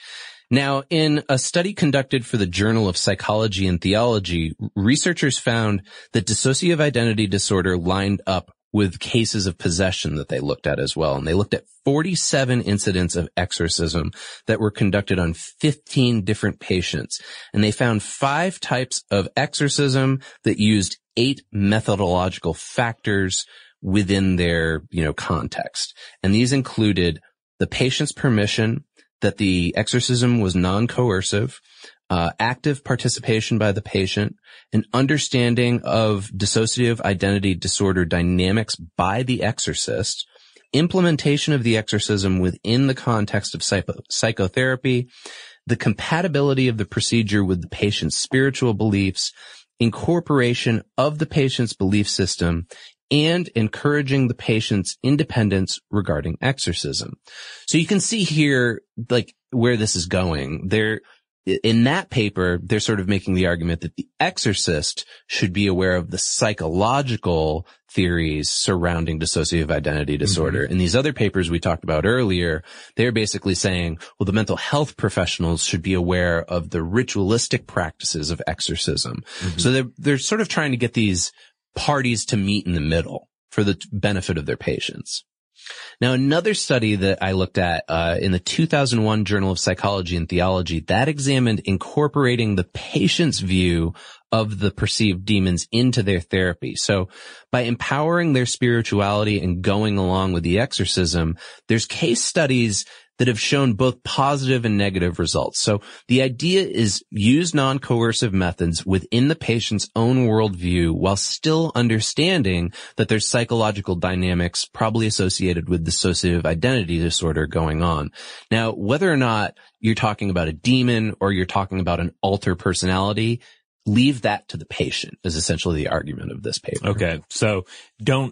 Now, in a study conducted for the Journal of Psychology and Theology, researchers found that dissociative identity disorder lined up with cases of possession that they looked at as well. And they looked at 47 incidents of exorcism that were conducted on 15 different patients. And they found 5 types of exorcism that used 8 methodological factors within their, context. And these included the patient's permission, that the exorcism was non-coercive, active participation by the patient, an understanding of dissociative identity disorder dynamics by the exorcist, implementation of the exorcism within the context of psychotherapy, the compatibility of the procedure with the patient's spiritual beliefs, incorporation of the patient's belief system, and encouraging the patient's independence regarding exorcism. So you can see here, like, where this is going. In that paper, they're sort of making the argument that the exorcist should be aware of the psychological theories surrounding dissociative identity disorder. In these other papers we talked about earlier, they're basically saying, well, the mental health professionals should be aware of the ritualistic practices of exorcism. So they're sort of trying to get these parties to meet in the middle for the benefit of their patients. Now, another study that I looked at in the 2001 Journal of Psychology and Theology, that examined incorporating the patient's view of the perceived demons into their therapy. So by empowering their spirituality and going along with the exorcism, there's case studies that have shown both positive and negative results. So the idea is use non-coercive methods within the patient's own worldview while still understanding that there's psychological dynamics probably associated with dissociative identity disorder going on. Now, whether or not you're talking about a demon or you're talking about an alter personality, leave that to the patient is essentially the argument of this paper. Okay. So don't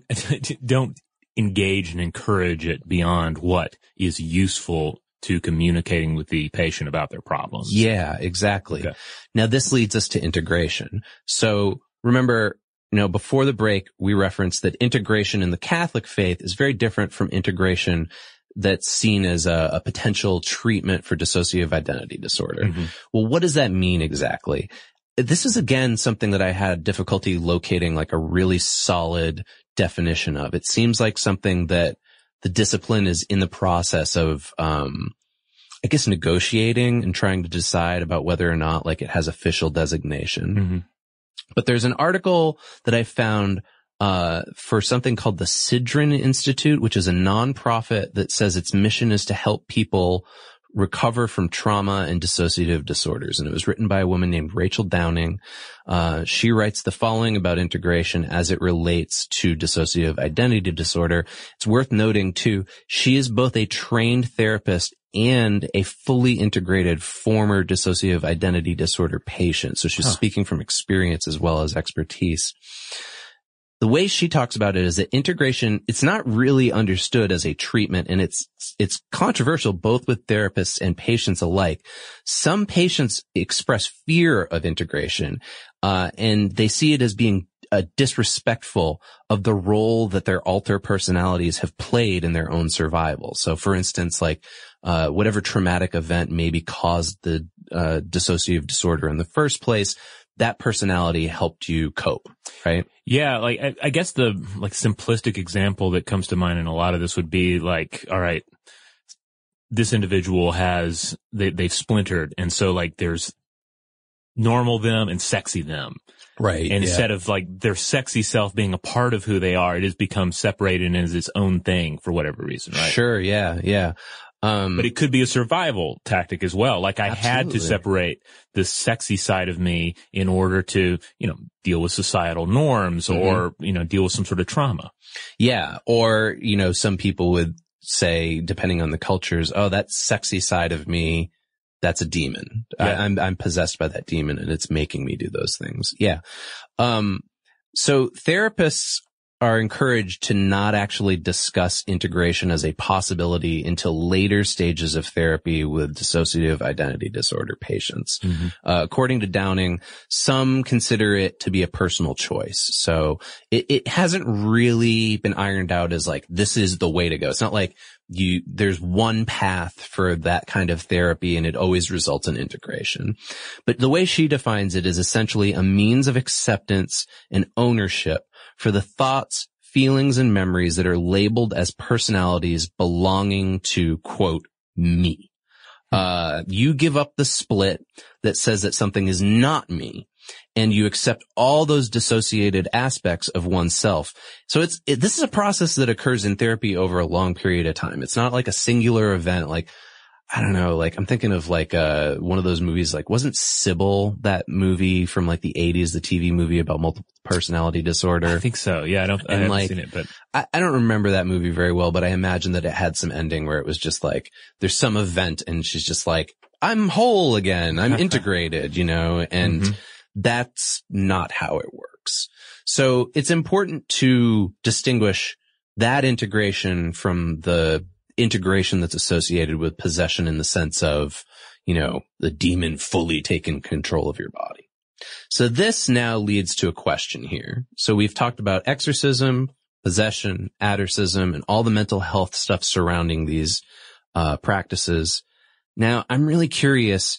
engage and encourage it beyond what is useful to communicating with the patient about their problems. Yeah, exactly. Okay. Now this leads us to integration. So remember, before the break, we referenced that integration in the Catholic faith is very different from integration that's seen as a potential treatment for dissociative identity disorder. Well, what does that mean exactly? This is, again, something that I had difficulty locating like a really solid definition of. It seems like something that the discipline is in the process of, negotiating and trying to decide about whether or not like it has official designation. But there's an article that I found for something called the Sidran Institute, which is a nonprofit that says its mission is to help people recover from trauma and dissociative disorders. And it was written by a woman named Rachel Downing. She writes the following about integration as it relates to dissociative identity disorder. It's worth noting too, she is both a trained therapist and a fully integrated former dissociative identity disorder patient. So she's speaking from experience as well as expertise. The way she talks about it is that integration, it's not really understood as a treatment, and it's controversial both with therapists and patients alike. Some patients express fear of integration, and they see it as being disrespectful of the role that their alter personalities have played in their own survival. So for instance, like, whatever traumatic event maybe caused the dissociative disorder in the first place, that personality helped you cope, right? Yeah, like I guess the like simplistic example that comes to mind in a lot of this would be like, all right, this individual has they've splintered, and so like there's normal them and sexy them. Right. And instead of like their sexy self being a part of who they are, it has become separated as its own thing for whatever reason, right? Sure, yeah. But it could be a survival tactic as well. Like I had to separate the sexy side of me in order to, deal with societal norms or, deal with some sort of trauma. Yeah. Or, some people would say, depending on the cultures, oh, that sexy side of me, that's a demon. Yeah. I'm possessed by that demon and it's making me do those things. Yeah. So therapists are encouraged to not actually discuss integration as a possibility until later stages of therapy with dissociative identity disorder patients. According to Downing, some consider it to be a personal choice. So it hasn't really been ironed out as like, this is the way to go. It's not like there's one path for that kind of therapy and it always results in integration. But the way she defines it is essentially a means of acceptance and ownership for the thoughts, feelings, and memories that are labeled as personalities belonging to, quote, me. You give up the split that says that something is not me, and you accept all those dissociated aspects of oneself. So this is a process that occurs in therapy over a long period of time. It's not like a singular event, like, I don't know, like I'm thinking of like one of those movies, like wasn't Sybil that movie from like the 80s, the TV movie about multiple personality disorder? I think so. Yeah, I haven't seen it, but I don't remember that movie very well, but I imagine that it had some ending where it was just like there's some event and she's just like, I'm whole again, I'm integrated, and that's not how it works. So it's important to distinguish that integration from the integration that's associated with possession in the sense of, the demon fully taking control of your body. So this now leads to a question here. So we've talked about exorcism, possession, addercism, and all the mental health stuff surrounding these practices. Now, I'm really curious,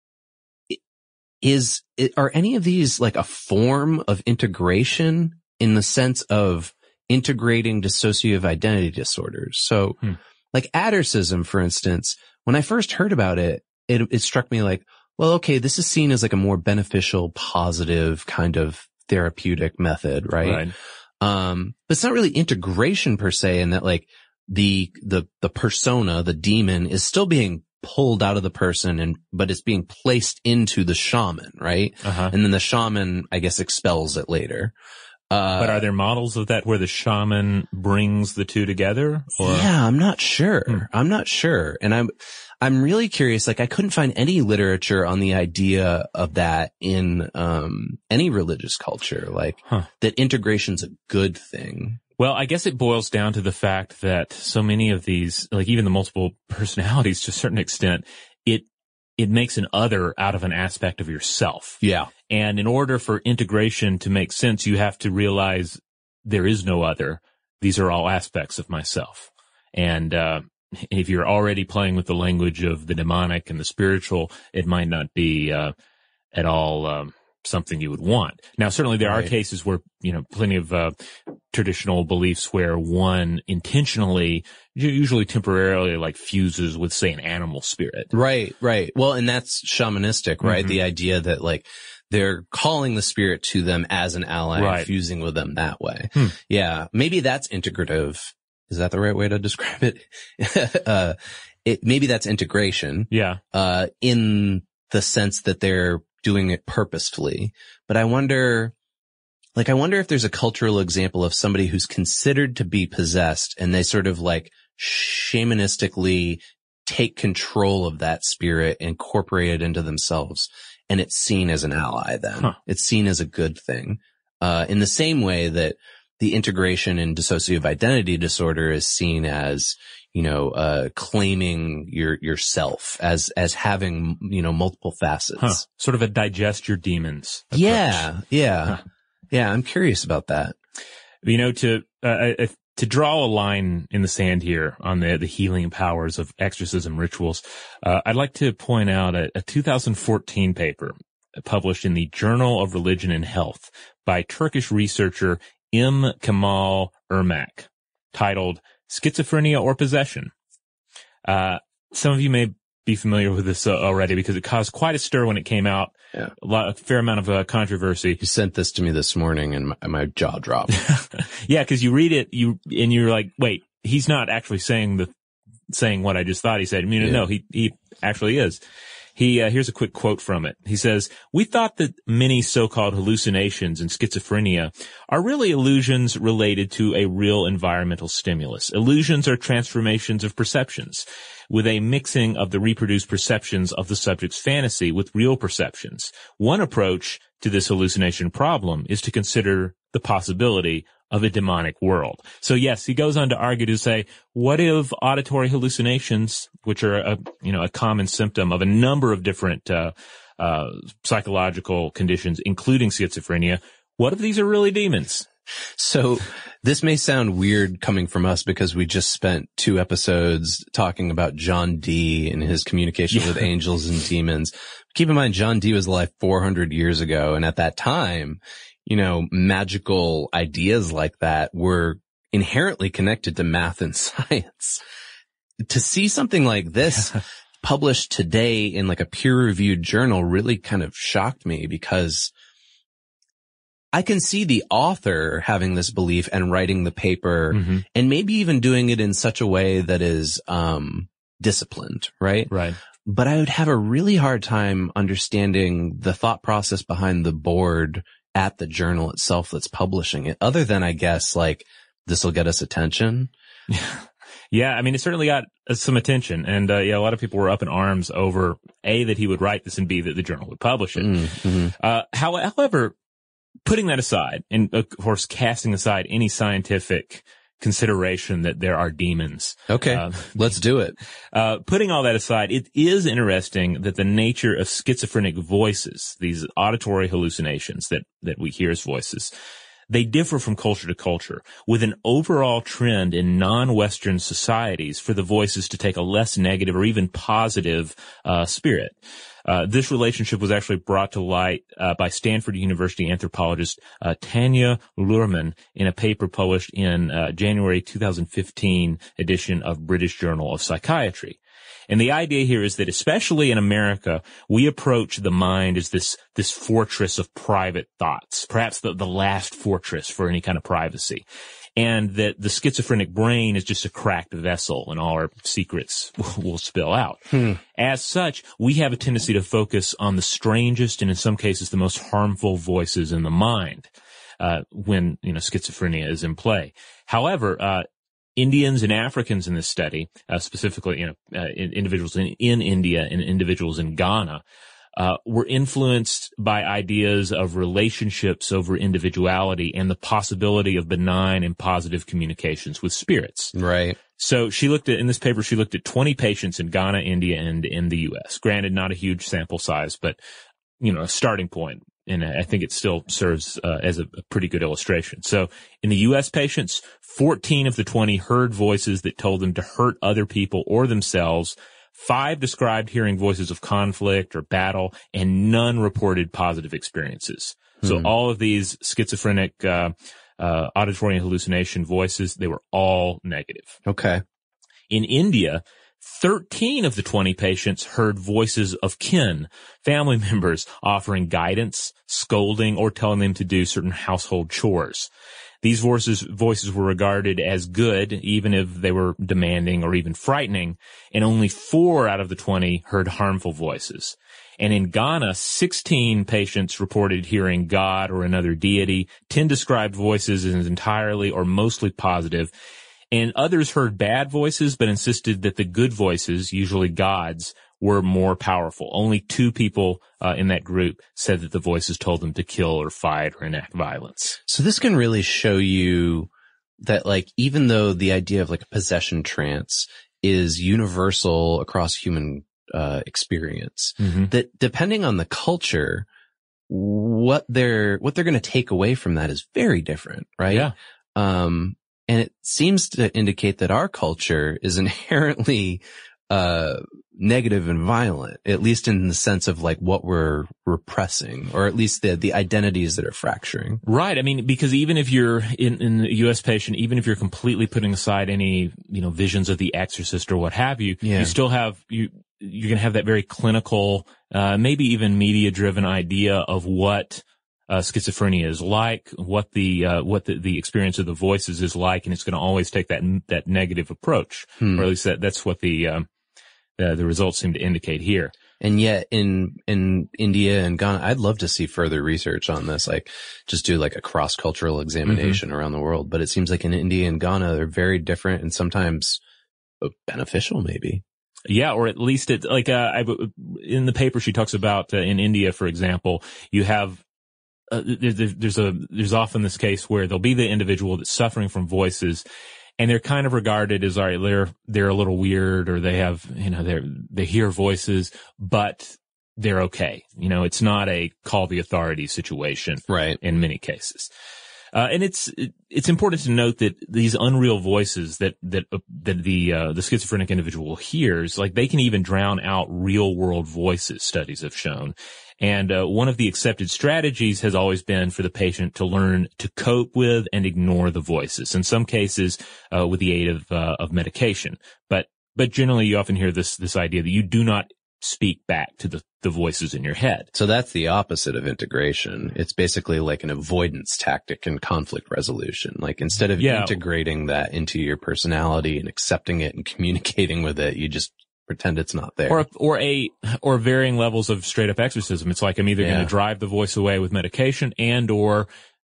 are any of these like a form of integration in the sense of integrating dissociative identity disorders? So like addercism, for instance, when I first heard about it, it struck me like, well, okay, this is seen as like a more beneficial, positive kind of therapeutic method, right? But it's not really integration per se, in that like the persona, the demon, is still being pulled out of the person but it's being placed into the shaman, right? And then the shaman, I guess, expels it later. But are there models of that where the shaman brings the two together? Or? Yeah, I'm not sure. I'm not sure. And I'm really curious. Like, I couldn't find any literature on the idea of that in, any religious culture, like that integration's a good thing. Well, I guess it boils down to the fact that so many of these, like even the multiple personalities to a certain extent, it makes an other out of an aspect of yourself. Yeah. And in order for integration to make sense, you have to realize there is no other. These are all aspects of myself. And if you're already playing with the language of the demonic and the spiritual, it might not be at all something you would want. Now, certainly there are cases where, plenty of traditional beliefs where one intentionally, usually temporarily, like fuses with, say, an animal spirit. Right. Well, and that's shamanistic, right? The idea that like they're calling the spirit to them as an ally and fusing with them that way. Yeah. Maybe that's integrative. Is that the right way to describe it? maybe that's integration. Yeah. In the sense that they're doing it purposefully. But I wonder if there's a cultural example of somebody who's considered to be possessed and they sort of like shamanistically take control of that spirit, incorporate it into themselves, and it's seen as an ally then. Huh. It's seen as a good thing. In the same way that the integration in dissociative identity disorder is seen as, claiming yourself as having, multiple facets. Huh. Sort of a digest your demons approach. Yeah. Huh. Yeah. I'm curious about that. To draw a line in the sand here on the healing powers of exorcism rituals, I'd like to point out a 2014 paper published in the Journal of Religion and Health by Turkish researcher M. Kemal Irmak, titled Schizophrenia or Possession. Some of you may be familiar with this already because it caused quite a stir when it came out. Yeah. A fair amount of controversy. You sent this to me this morning and my jaw dropped. Yeah, because you read it, you're like, wait, he's not actually saying what I just thought he said. No, he actually is. Here's a quick quote from it. He says, "We thought that many so-called hallucinations and schizophrenia are really illusions related to a real environmental stimulus. Illusions are transformations of perceptions, with a mixing of the reproduced perceptions of the subject's fantasy with real perceptions. One approach to this hallucination problem is to consider the possibility of a demonic world." So yes, he goes on to argue to say, what if auditory hallucinations, which are a common symptom of a number of different psychological conditions, including schizophrenia, what if these are really demons? So this may sound weird coming from us because we just spent 2 episodes talking about John Dee and his communication with angels and demons. Keep in mind, John Dee was alive 400 years ago. And at that time, magical ideas like that were inherently connected to math and science. To see something like this published today in like a peer-reviewed journal really kind of shocked me because I can see the author having this belief and writing the paper and maybe even doing it in such a way that is disciplined, right? Right. But I would have a really hard time understanding the thought process behind the board at the journal itself that's publishing it, other than, I guess, like, this will get us attention. Yeah, I mean, it certainly got some attention. And, a lot of people were up in arms over, A, that he would write this, and B, that the journal would publish it. However, putting that aside, and of course, casting aside any scientific consideration that there are demons. Okay, let's do it. Putting all that aside, it is interesting that the nature of schizophrenic voices, these auditory hallucinations that we hear as voices, they differ from culture to culture, with an overall trend in non-Western societies for the voices to take a less negative or even positive spirit. This relationship was actually brought to light by Stanford University anthropologist Tanya Luhrmann in a paper published in January 2015 edition of British Journal of Psychiatry. And the idea here is that, especially in America, we approach the mind as this fortress of private thoughts, perhaps the last fortress for any kind of privacy. And that the schizophrenic brain is just a cracked vessel and all our secrets will spill out. As such, we have a tendency to focus on the strangest and in some cases the most harmful voices in the mind, when, schizophrenia is in play. However, Indians and Africans in this study, specifically, individuals in India and individuals in Ghana, were influenced by ideas of relationships over individuality and the possibility of benign and positive communications with spirits. Right. So in this paper, she looked at 20 patients in Ghana, India, and in the U.S. Granted, not a huge sample size, but, a starting point. And I think it still serves as a pretty good illustration. So in the U.S. patients, 14 of the 20 heard voices that told them to hurt other people or themselves. 5 described hearing voices of conflict or battle, and none reported positive experiences. So all of these schizophrenic auditory and hallucination voices, they were all negative. Okay. In India, 13 of the 20 patients heard voices of kin, family members offering guidance, scolding, or telling them to do certain household chores. These voices were regarded as good, even if they were demanding or even frightening, and only 4 out of the 20 heard harmful voices. And in Ghana, 16 patients reported hearing God or another deity. 10 described voices as entirely or mostly positive, and others heard bad voices but insisted that the good voices, usually gods, were more powerful. Only 2 people in that group said that the voices told them to kill or fight or enact violence. So this can really show you that, like, even though the idea of like a possession trance is universal across human experience, that depending on the culture, what they're going to take away from that is very different, right? Yeah. And it seems to indicate that our culture is inherently negative and violent, at least in the sense of like what we're repressing, or at least the identities that are fracturing. Right. I mean, because even if you're in the U.S. patient, even if you're completely putting aside any, visions of The Exorcist or what have you, you still have, you're going to have that very clinical, maybe even media driven idea of what schizophrenia is like, what the experience of the voices is like, and it's going to always take that negative approach, or at least that's what the results seem to indicate here. And yet in India and Ghana, I'd love to see further research on this, like just do like a cross-cultural examination around the world. But it seems like in India and Ghana, they're very different and sometimes beneficial maybe. Yeah, or at least it's like, in the paper she talks about, in India, for example, you have, there's often this case where there'll be the individual that's suffering from voices, and they're kind of regarded as, all right, they're a little weird, or they have, they hear voices, but they're okay. It's not a call the authorities situation. Right. In many cases. And it's important to note that these unreal voices that the schizophrenic individual hears, like, they can even drown out real world voices, studies have shown. And one of the accepted strategies has always been for the patient to learn to cope with and ignore the voices, in some cases with the aid of medication. But generally you often hear this idea that you do not speak back to the voices in your head. So that's the opposite of integration. It's basically like an avoidance tactic in conflict resolution. Like, instead of integrating that into your personality and accepting it and communicating with it, you just pretend it's not there. Or varying levels of straight up exorcism. It's like, I'm either going to drive the voice away with medication, and or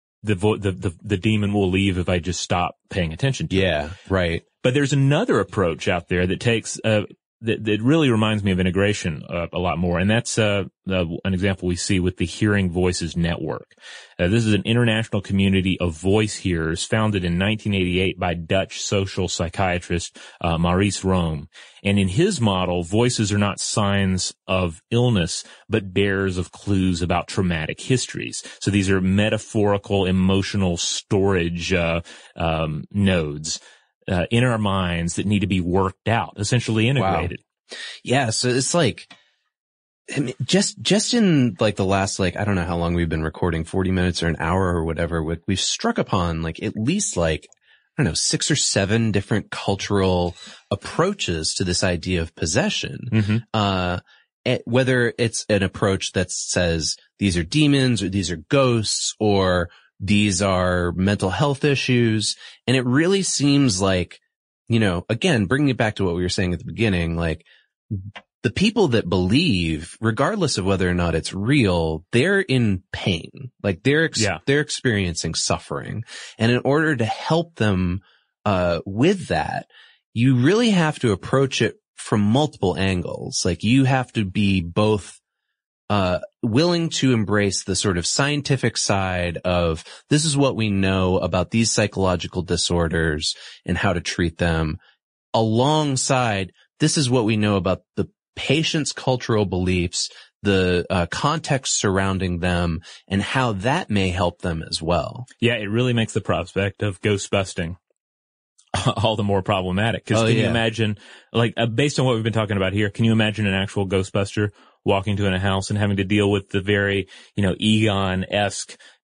the demon will leave if I just stop paying attention to it. Yeah, right. But there's another approach out there that takes that really reminds me of integration a lot more, and that's an example we see with the Hearing Voices Network. This is an international community of voice hearers founded in 1988 by Dutch social psychiatrist Maurice Roome. And in his model, voices are not signs of illness, but bearers of clues about traumatic histories. So these are metaphorical, emotional storage nodes in our minds that need to be worked out, essentially integrated. Wow. Yeah, so it's like, I mean, just in like the last, like, I don't know how long we've been recording, 40 minutes or an hour or whatever, we've struck upon like at least like, I don't know, 6 or 7 different cultural approaches to this idea of possession. Whether it's an approach that says these are demons, or these are ghosts, or these are mental health issues. And it really seems like, again, bringing it back to what we were saying at the beginning, like, the people that believe, regardless of whether or not it's real, they're in pain. Like, they're experiencing suffering. And in order to help them with that, you really have to approach it from multiple angles. Like, you have to be both willing to embrace the sort of scientific side of, this is what we know about these psychological disorders and how to treat them, alongside, this is what we know about the patient's cultural beliefs, the context surrounding them, and how that may help them as well. Yeah, it really makes the prospect of ghost busting all the more problematic. Because you imagine, like, based on what we've been talking about here, can you imagine an actual Ghostbuster walking to a house and having to deal with the very, Egon-esque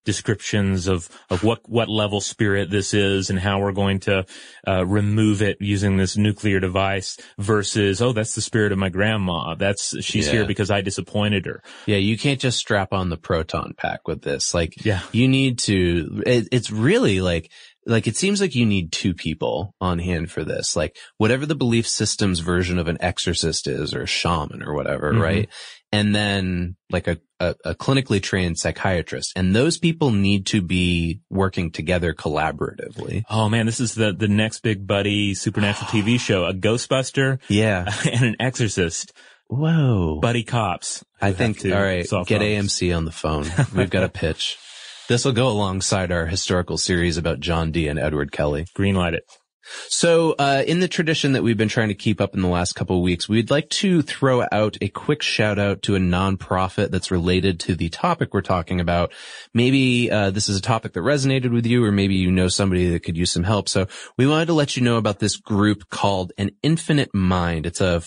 descriptions of what level spirit this is and how we're going to remove it using this nuclear device versus, oh, that's the spirit of my grandma. She's here because I disappointed her. Yeah, you can't just strap on the proton pack with this. Like, yeah, you need to, it's really like it seems like you need two people on hand for this. Like, whatever the belief system's version of an exorcist is, or a shaman or whatever, right? And then like a clinically trained psychiatrist. And those people need to be working together collaboratively. Oh man, this is the next big buddy supernatural TV show, a Ghostbuster. Yeah. And an exorcist. Whoa. Buddy cops. I think, all right, get AMC on the phone. We've got a pitch. This will go alongside our historical series about John Dee and Edward Kelly. Greenlight it. So, in the tradition that we've been trying to keep up in the last couple of weeks, we'd like to throw out a quick shout out to a nonprofit that's related to the topic we're talking about. Maybe, this is a topic that resonated with you, or maybe you know somebody that could use some help. So we wanted to let you know about this group called An Infinite Mind. It's a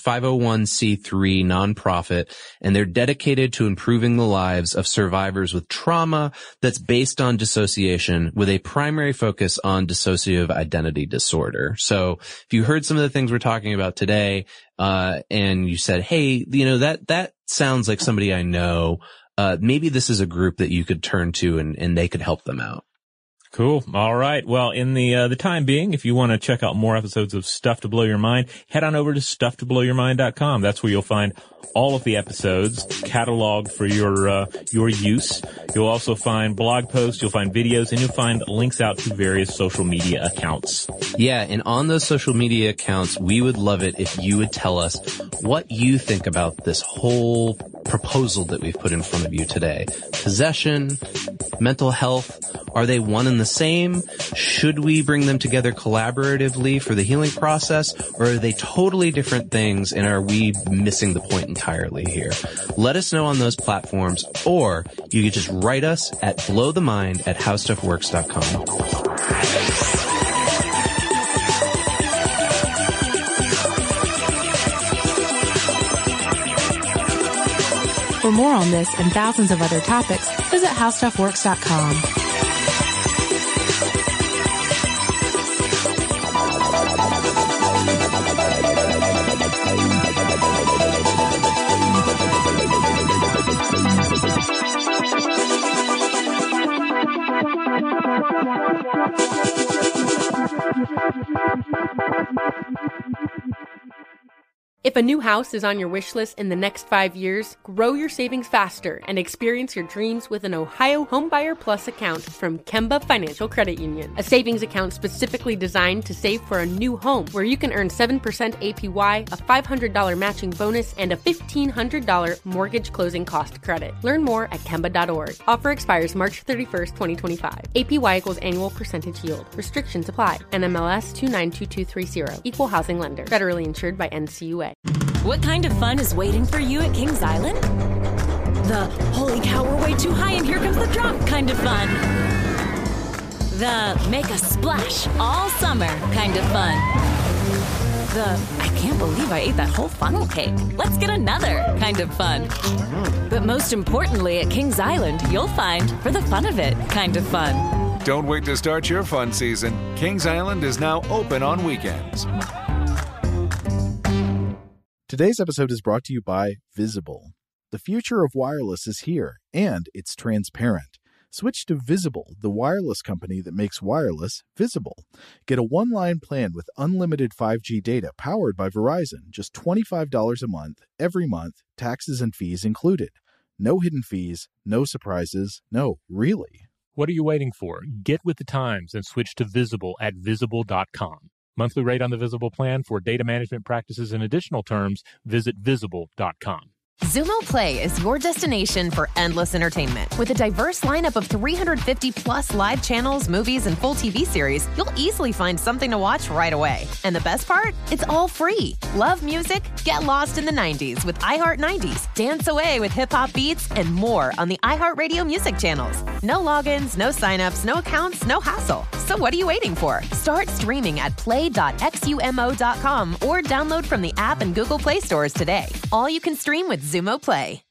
501c3 nonprofit, and they're dedicated to improving the lives of survivors with trauma that's based on dissociation, with a primary focus on dissociative identity disorder. So if you heard some of the things we're talking about today, and you said, hey, that sounds like somebody I know, maybe this is a group that you could turn to and they could help them out. Cool. All right. Well, in the time being, if you want to check out more episodes of Stuff to Blow Your Mind, head on over to stufftoblowyourmind.com. That's where you'll find all of the episodes cataloged for your use. You'll also find blog posts, you'll find videos, and you'll find links out to various social media accounts. Yeah, and on those social media accounts, we would love it if you would tell us what you think about this whole proposal that we've put in front of you today. Possession, mental health, are they one and the same? Should we bring them together collaboratively for the healing process, or are they totally different things, and are we missing the point entirely here? Let us know on those platforms, or you could just write us at blowthemind@howstuffworks.com. For more on this and thousands of other topics, visit howstuffworks.com. If a new house is on your wish list in the next 5 years, grow your savings faster and experience your dreams with an Ohio Homebuyer Plus account from Kemba Financial Credit Union. A savings account specifically designed to save for a new home, where you can earn 7% APY, a $500 matching bonus, and a $1,500 mortgage closing cost credit. Learn more at Kemba.org. Offer expires March 31st, 2025. APY equals annual percentage yield. Restrictions apply. NMLS 292230. Equal housing lender. Federally insured by NCUA. What kind of fun is waiting for you at Kings Island? The holy cow, we're way too high and here comes the drop kind of fun. The make a splash all summer kind of fun. The I can't believe I ate that whole funnel cake. Let's get another kind of fun. But most importantly, at Kings Island, you'll find, for the fun of it, kind of fun. Don't wait to start your fun season. Kings Island is now open on weekends. Today's episode is brought to you by Visible. The future of wireless is here, and it's transparent. Switch to Visible, the wireless company that makes wireless visible. Get a one-line plan with unlimited 5G data powered by Verizon, just $25 a month, every month, taxes and fees included. No hidden fees, no surprises, no, really. What are you waiting for? Get with the times and switch to Visible at visible.com. Monthly rate on the Visible plan. For data management practices and additional terms, visit visible.com. Xumo Play is your destination for endless entertainment. With a diverse lineup of 350-plus live channels, movies, and full TV series, you'll easily find something to watch right away. And the best part? It's all free. Love music? Get lost in the 90s with iHeart 90s. Dance away with hip-hop beats and more on the iHeartRadio music channels. No logins, no signups, no accounts, no hassle. So what are you waiting for? Start streaming at play.xumo.com or download from the app and Google Play stores today. All you can stream with Xumo Play.